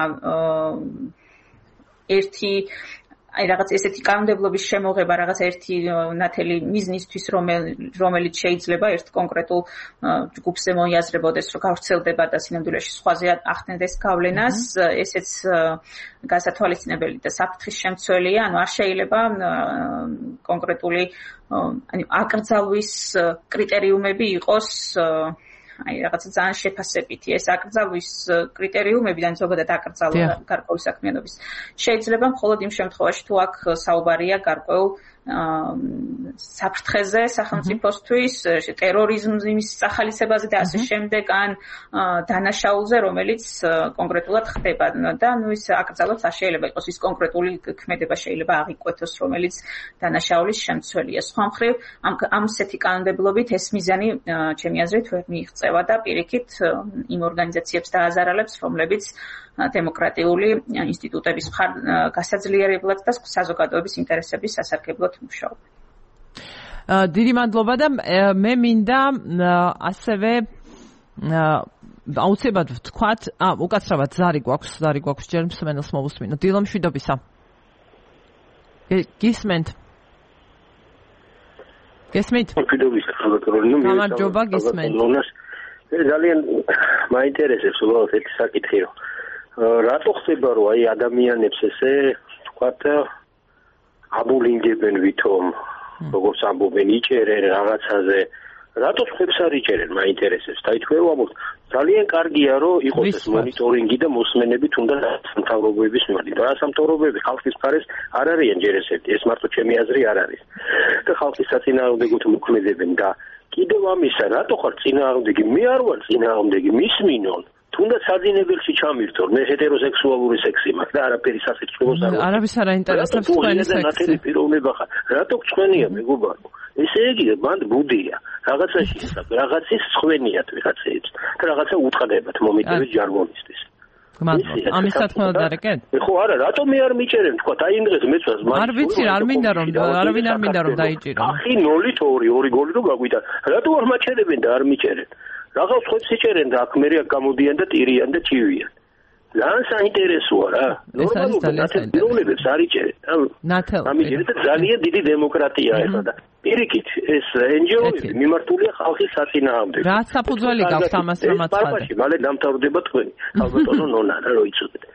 ერთი აი რაღაც ესეთი კანონმდებლობის შემოღება რაღაც ერთი ნათელი მიზნისთვის, რომელიც შეიძლება ერთ კონკრეტულ ჯგუფზე მოიაზრებოდეს, რომ გავრცელდება და სინამდვილეში სხვაზე ახდენდეს გავლენას, ესეც გასათვალისწინებელი და საფრთხის შემცველია, ანუ არ შეიძლება კონკრეტული ანუ აკრძალვის კრიტერიუმები იყოს აი რაღაცა ძალიან შეფასებითი. ეს აკრძალვის კრიტერიუმები და ზოგადად აკრძალვა გარკვეული საქმიანობის შეიძლება მხოლოდ იმ შემთხვევაში, თუ აქ საუბარია გარკვეულ საფრთხეზე სახელმწიფოსთვის, ტერორიზმის სახალისებაზე და ასე შემდეგ, ან დანაშაულზე, რომელიც კონკრეტულად ხდება და ნუ ის აკრძალვაც არ შეიძლება იყოს ის კონკრეტული ქმედება შეიძლება აღიკვეთოს, რომელიც დანაშაულის შემცველია. სხვა მხრივ, ამ ამსეთი კანონმდებლობით ეს მიზანი ჩემი აზრით ვერ მიიღწევა და პირიქით იმ ორგანიზაციებს დააზარალებს, რომლებიც დემოკრატიული ინსტიტუტების გასაძლიერებლად და საზოგადოების ინტერესების სასარგებლოდ მუშაობენ. დიდი მადლობა და მე მინდა ასევე აუცილებლად ვთქვათ, ა უკაცრავად ზარი გვაქვს, ზარი გვაქვს ჯერ მსმენელს მოვუსმინო. დილო მშვიდობისა. გისმენთ? გისმენთ? მშვიდობისა, ხალხო. გამარჯობა, გისმენთ. ძალიან მაინტერესებს უბრალოდ ეს საკითხი, რომ რატო ხდება, რომ აი ადამიანებს ესე თქვათ აბულინგებენ ვითომ, როგორც ამბობენ, იჭერენ რაღაცაზე, რატო ხებს არ იჭერენ, მაინტერესებს. და თქვენ ვამბობთ, ძალიან კარგია, რომ იყოს ეს მონიტორინგი და მოსმენები თუნდაც სამთავრობოების მიმართ. და სამთავრობოები ხალხის მხარეს არ არიან ჯერ ესეთი, ეს მარტო ჩემი აზრი არ არის. და ხალხის საწინააღმდეგოდ მოქმედებენ და კიდევ ამისა, რატო ხარ წინააღმდეგი? მე არ ვარ წინააღმდეგი, მისმინონ. თუნდაც საძინებელში ჩამირთო, მე ჰეტეროსექსუალური სექსი მაქვს და არაფერი სასექსუალოს არ ვარ. არავის არ აინტერესებს თქვენი სექსი. პიროვნება ხარ. რატო გწვენია მეგობარო? ესე იგი, მანდ ბუდია. რაღაცაში რაღაცის ხვენიათ ვიღაცებს და რაღაცა უტყდებათ მომიტევით ჟარგონისტის. გმადლობთ. ამის სათქმელად არეკეთ? ხო არა, რატომ მე არ მიჭერენ თქვა, აი იმ დღეს მეცვას მაგ არ ვიცი, არ მინდა რომ არავინ არ მინდა რომ დაიჭირო. ახი ნოლით ორი, ორი გოლი რო გაგვიდა. რატო არ მაჩერებენ და არ მიჭერენ? რაღაც ხოც იჭერენ და აქ მერე გამოდიან და ტირიან და ჭივიან. ძალიან საინტერესოა რა. ნორმალურად ნათელობებს არ იჭერეთ. ამიტომ ძალიან დიდი დემოკრატია ეხლა და პირიქით ეს εν ჯი ო-ები მიმართულია ხალხის საწინააღმდეგოდ. რა საფუძველი გაქვს ამას რომ აცხადე? მალე დამთავრდება თქვენი ალბათონო ნონა რა როიცოდეთ.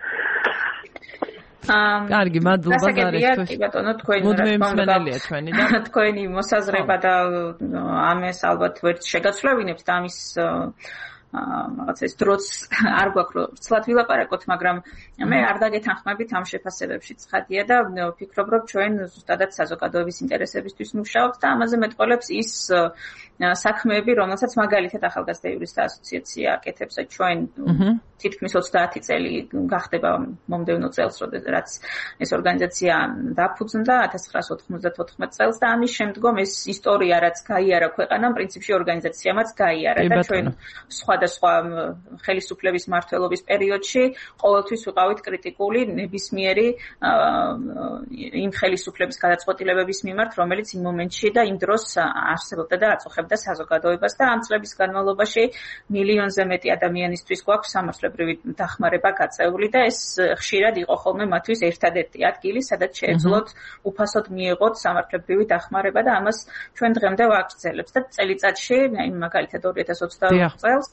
აა კარგი, მადლობა ზარისთვის. კი ბატონო, თქვენი მუდმივმსმენელია თქვენი და თქვენი მოსაზრება და ამას ალბათ ვერც შეგაცვლევინებთ და ამის რაღაც ეს დროც არ გვაქვს რომ ცლად ვილაპარაკოთ, მაგრამ მე არ დაგეთანხმებით ამ შეფასებებში ცხადია და ვფიქრობ რომ ჩვენ ზუსტადად საზოგადოების ინტერესებისთვის მუშაობთ და ამაზე მეტყოლებს ის საქმეები, რომელსაც მაგალითად ახალგაზრდა იურისტთა ასოციაცია აკეთებს ჩვენ თითქმის ოცდაათი წელი გახდება მომდევნო წელს, როდესაც ეს ორგანიზაცია დაფუძნდა ათას ცხრაასი ოთხმოცდათოთხმეტ წელს და ამის შემდგომ ეს ისტორია რაც გაიარა ქვეყანამ, პრინციპში ორგანიზაციამაც გაიარა და ჩვენ სხვადასხვა ხელისუფლების მმართველობის პერიოდში ყოველთვის ვიყავით კრიტიკული ნებისმიერი იმ ხელისუფლების გადაწყვეტილებების მიმართ, რომელიც იმ მომენტში და იმ დროს არსებობდა და აწუხებდა საზოგადოებას და ამ წლების განმავლობაში მილიონზე მეტი ადამიანისთვის გვაქვს სამართლებრივი დახმარება გაწეული და ეს ხშირად იყო ხოლმე მათთვის ერთადერთი ადგილი, სადაც შეეძლოთ უფასოდ მიიღოთ სამართლებრივი დახმარება და ამას ჩვენ დღემდე ვაგრძელებთ და წელიწადში, მაგალითად ორი ათას ოცდაოთხ წელს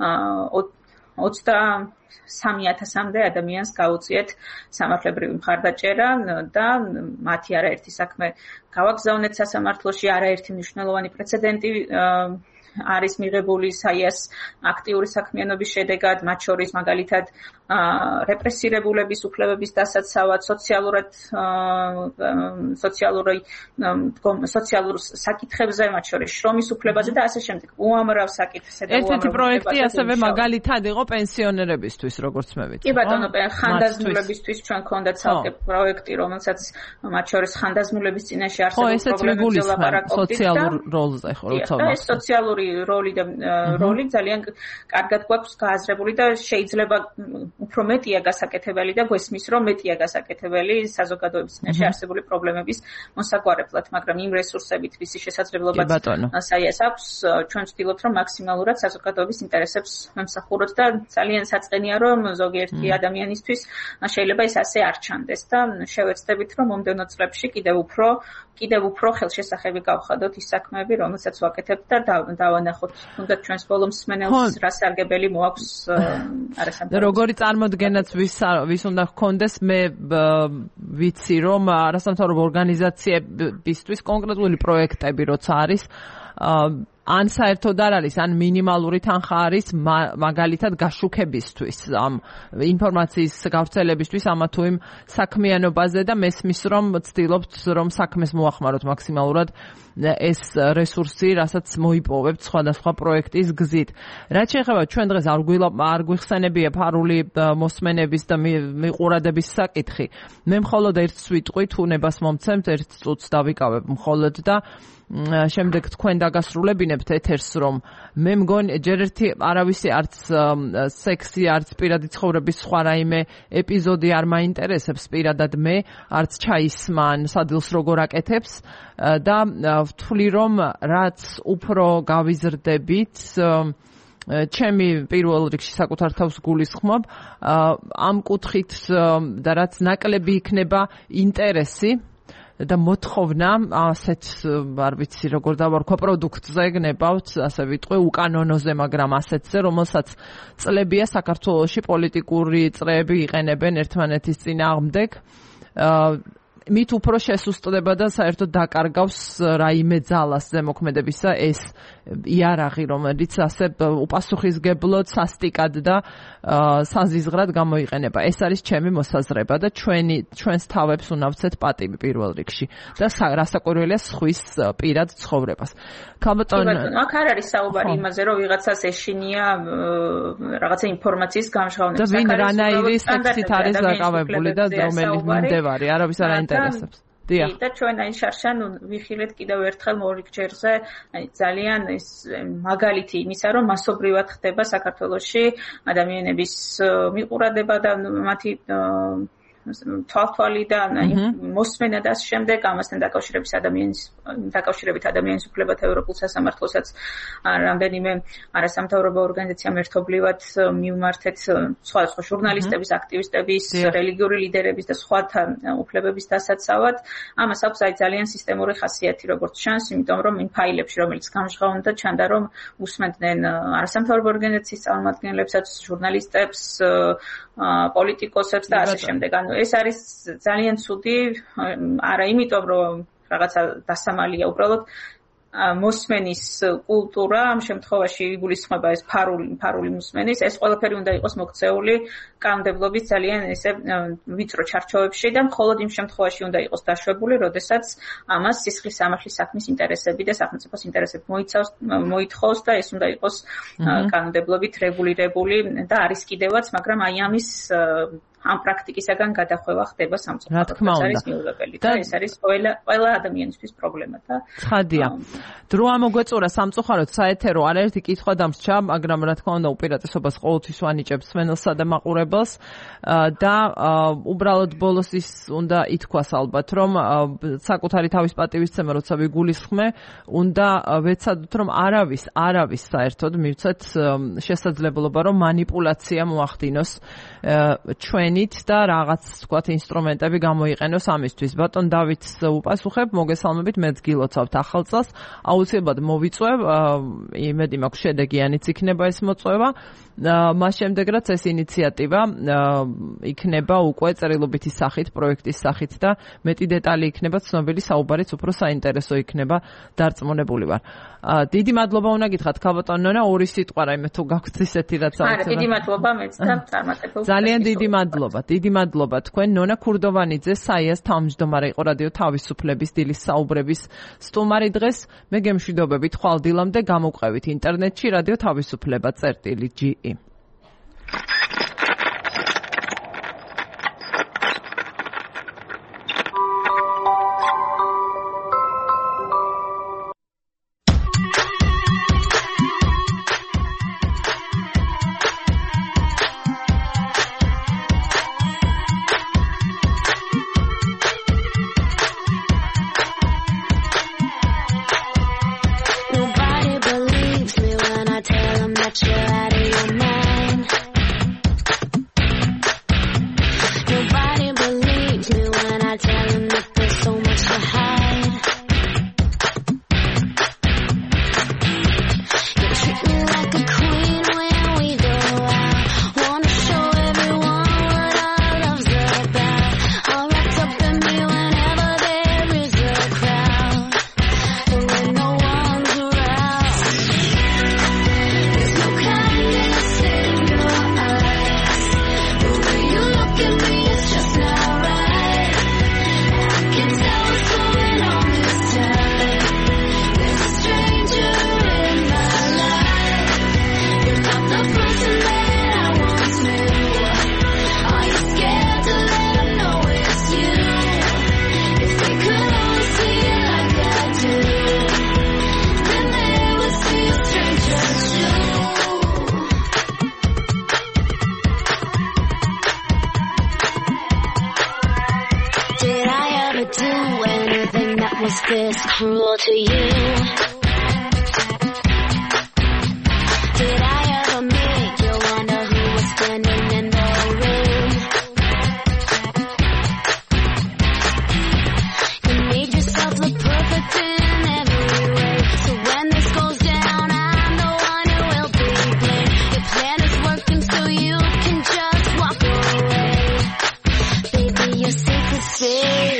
ოცდასამი ათასამდე ადამიანს გაუწიეთ სამართლებრივი მხარდაჭერა და მათი არაერთი საქმე გავაგზავნეთ სასამართლოში, არაერთი მნიშვნელოვანი პრეცედენტი არის მიღებული საიას აქტიური საქმიანობის შედეგად, მათ შორის მაგალითად რეპრესირებულების უფლებების დასაცავად, სოციალურად სოციალური სოციალურ საკითხებზე, მათ შორის შრომის უფლებაზე და ასე შემდეგ. უამრავ საკითხზე და ერთ-ერთი პროექტი ასევე მაგალითად იყო პენსიონერებისთვის, როგორც მე ვიცი. კი ბატონო, ხანდაზმულებისთვის ჩვენ გქონდათ ცალკე პროექტი, რომელსაც მათ შორის ხანდაზმულების წინაშე არსებულ პრობლემებზე ლაპარაკობდით და სოციალურ როლზე ხო როცა ეს სოციალური როლი და როლი ძალიან კარგად გვაქვს გააზრებული და შეიძლება უფრო მეტია გასაკეთებელი და გვესმის რომ მეტია გასაკეთებელი საზოგადოების წინაშე არსებული პრობლემების მოსაგვარებლად, მაგრამ იმ რესურსებით, ვისი შესაძლებლობაც საიას აქვს, ჩვენ ვცდილობთ რომ მაქსიმალურად საზოგადოების ინტერესებს ვემსახუროთ და ძალიან საწყენია რომ ზოგიერთი ადამიანისთვის შეიძლება ეს ასე არ ჩანდეს და შევეცდებით რომ მომდევნო წლებში კიდევ უფრო კიდევ უფრო ხელშესახები გავხადოთ ის საქმეები, რომელსაც ვაკეთებთ და დავანახოთ თუნდაც ჩვენს ბოლო მსმენელს რა სარგებელი მოაქვს არასამთავრობო. როგორი წარმოდგენაც ვის ვის უნდა ჰქონდეს, მე ვიცი რომ არასამთავრობო ორგანიზაციებისთვის კონკრეტული პროექტები როცა არის ან საერთოდ არ არის, ან მინიმალური თანხა არის მაგალითად გაშუქებისთვის, ამ ინფორმაციის გავრცელებისთვის ამა თუ იმ საქმიანობაზე და მესმის რომ ვცდილობთ რომ საქმეს მოახმაროთ მაქსიმალურად ეს რესურსი, რასაც მოიპოვებთ სხვადასხვა პროექტის გზით. რაც შეეხება ჩვენ დღეს არ არ გვიხსენებია ფარული მოსმენების და მიყურადების საკითხი. მე მხოლოდ ერთს ვიტყვი, თუ ნებას მომცემთ, ერთ წუთს დავიკავებ მხოლოდ და შემდეგ თქვენ დაგასრულებინებთ ეთერს, რომ მე მგონი ჯერ ერთი არავისი არც სექსი, არც პირადი ცხოვრების სხვა რაიმე ეპიზოდი არ მაინტერესებს პირადად მე, არც ჩაისმა ან სადილს როგორ აკეთებს და ვთვლი რომ რაც უფრო გავიზრდებით ჩემი პირველ რიგში საკუთარ თავს გულისხმობ ამ კუთხით და რაც ნაკლები იქნება ინტერესი და მოთხოვნა ასეთ არ ვიცი როგორ დავარქვა პროდუქტზე გნებავთ, ასე ვიტყვი უკანონოზე, მაგრამ ასეთზე, რომელსაც წლებია საქართველოში პოლიტიკური წრეები იყენებენ ერთმანეთის წინააღმდეგ. მით უფრო შესუსტდება და საერთოდ დაკარგავს რაიმე ძალას ზემოქმედებისა ეს იარაღი, რომელიც ასე უპასუხისგებლოდ, სასტიკად და საზიზღრად გამოიყენება. ეს არის ჩემი მოსაზრება და ჩვენი ჩვენს თავებს უნდა ვცეთ პატივი პირველ რიგში და რასაკვირველია სხვის პირად ცხოვრებას. ქალბატონ, აქ არ არის საუბარი იმაზე, რომ ვიღაცას ეშინია რაღაცა ინფორმაციის გამჟღავნება. და ვინ რანაირი სექსით არის დაკავებული და რომელი მიმდევარი, არავის არ აინტერესებს. დიახ. და ჩვენ აი შარშან ვიხილეთ კიდევ ერთხელ მორიგჯერზე, აი ძალიან ეს მაგალითი იმისა, რომ მასობრივად ხდება საქართველოში ადამიანების მიყურადება და მათი თვალთვალი და მოსმენა და შემდეგ ამასთან დაკავშირების ადამიანის დაკავშირებით ადამიანის უფლებათა ევროპულ სასამართლოსაც რამდენიმე არასამთავრობო ორგანიზაციამ ერთობლივად მიუმართეთ სხვადასხვა ჟურნალისტების, აქტივისტების, რელიგიური ლიდერების და სხვათა უფლებების დასაცავად. ამას აქვს აი ძალიან სისტემური ხასიათი, როგორც ჩანს, იმიტომ რომ იმ ფაილებში, რომელიც გამჟღავნდა, ჩანდა რომ უსმენდნენ არასამთავრობო ორგანიზაციის წარმომადგენლებსაც, ჟურნალისტებს, პოლიტიკოსებს და ასე შემდეგ. ანუ ეს არის ძალიან ცუდი, არა იმიტომ რომ რაღაცა დასამალია, უბრალოდ მოსმენის კულტურა ამ შემთხვევაში იგულისხმება ეს ფარული ფარული მოსმენის, ეს ყველაფერი უნდა იყოს მოქცეული კანონმდებლობის ძალიან ესე ვიწრო ჩარჩოებში და მხოლოდ იმ შემთხვევაში უნდა იყოს დაშვებული, როდესაც ამას სისხლის სამართლის საქმის ინტერესები და სახელმწიფოს ინტერესები მოიცავს, მოითხოვს და ეს უნდა იყოს კანონმდებლობით რეგულირებული და არის კიდევაც, მაგრამ აი ამის ამ პრაქტიკისაგან გადახვევა ხდება სამწუხაროდ. ეს არის მიუღებელი და ეს არის ყველა ყველა ადამიანისთვის პრობლემა და ცხადია. დრო ამოგვეწურა სამწუხაროდ საეთერო არაერთი კითხვა დამსჭა, მაგრამ რა თქმა უნდა უპირატესობას ყოველთვის ვანიჭებს სვენელსა და მაყურებელს და უბრალოდ ბოლოს ის უნდა ითქვას ალბათ, რომ საკუთარი თავის პატივისცემა როცა ვიგულისხმე, უნდა ვეცადოთ რომ არავის, არავის საერთოდ მივცეთ შესაძლებლობა რომ манипуляცია მოახდინოს ჩვენ და რაღაც თქვათ ინსტრუმენტები გამოიყენოს ამისთვის. ბატონ დავითს უპასუხებ, მოგესალმებით, მეც გილოცავთ ახალ წელს. აუცილებლად მოვიწვევ, იმედი მაქვს შედეგიანიც იქნება ეს მოწვევა. მას შემდეგ რაც ეს ინიციატივა იქნება უკვე წერილობითი სახით, პროექტის სახით და მეტი დეტალი იქნება ცნობილი, საუბარიც უფრო საინტერესო იქნება დარწმუნებული ვარ. დიდი მადლობა უნდა გითხრათ ქალბატონ ნონა, ორი სიტყვა რაიმე თუ გაქვთ ისეთი რაც არის. არა, დიდი მადლობა მეც და წარმატებულ. ძალიან დიდი მადლობა, დიდი მადლობა თქვენ. ნონა ქურდოვანიძე, საიას თავმჯდომარე იყო რადიო თავისუფლების დილის საუბრების სტუმარი დღეს. მე გემშვიდობებით ხვალ დილამდე გამოვყევით ინტერნეტში რადიო თავისუფლება წერტილი ჯი ი. This cruel to you? Did I ever make you wonder who was standing in the room? You made yourself look perfect in every way. So when this goes down, I'm the one who will be blamed. Your plan is working so you can just walk away. Baby, you're safe to say.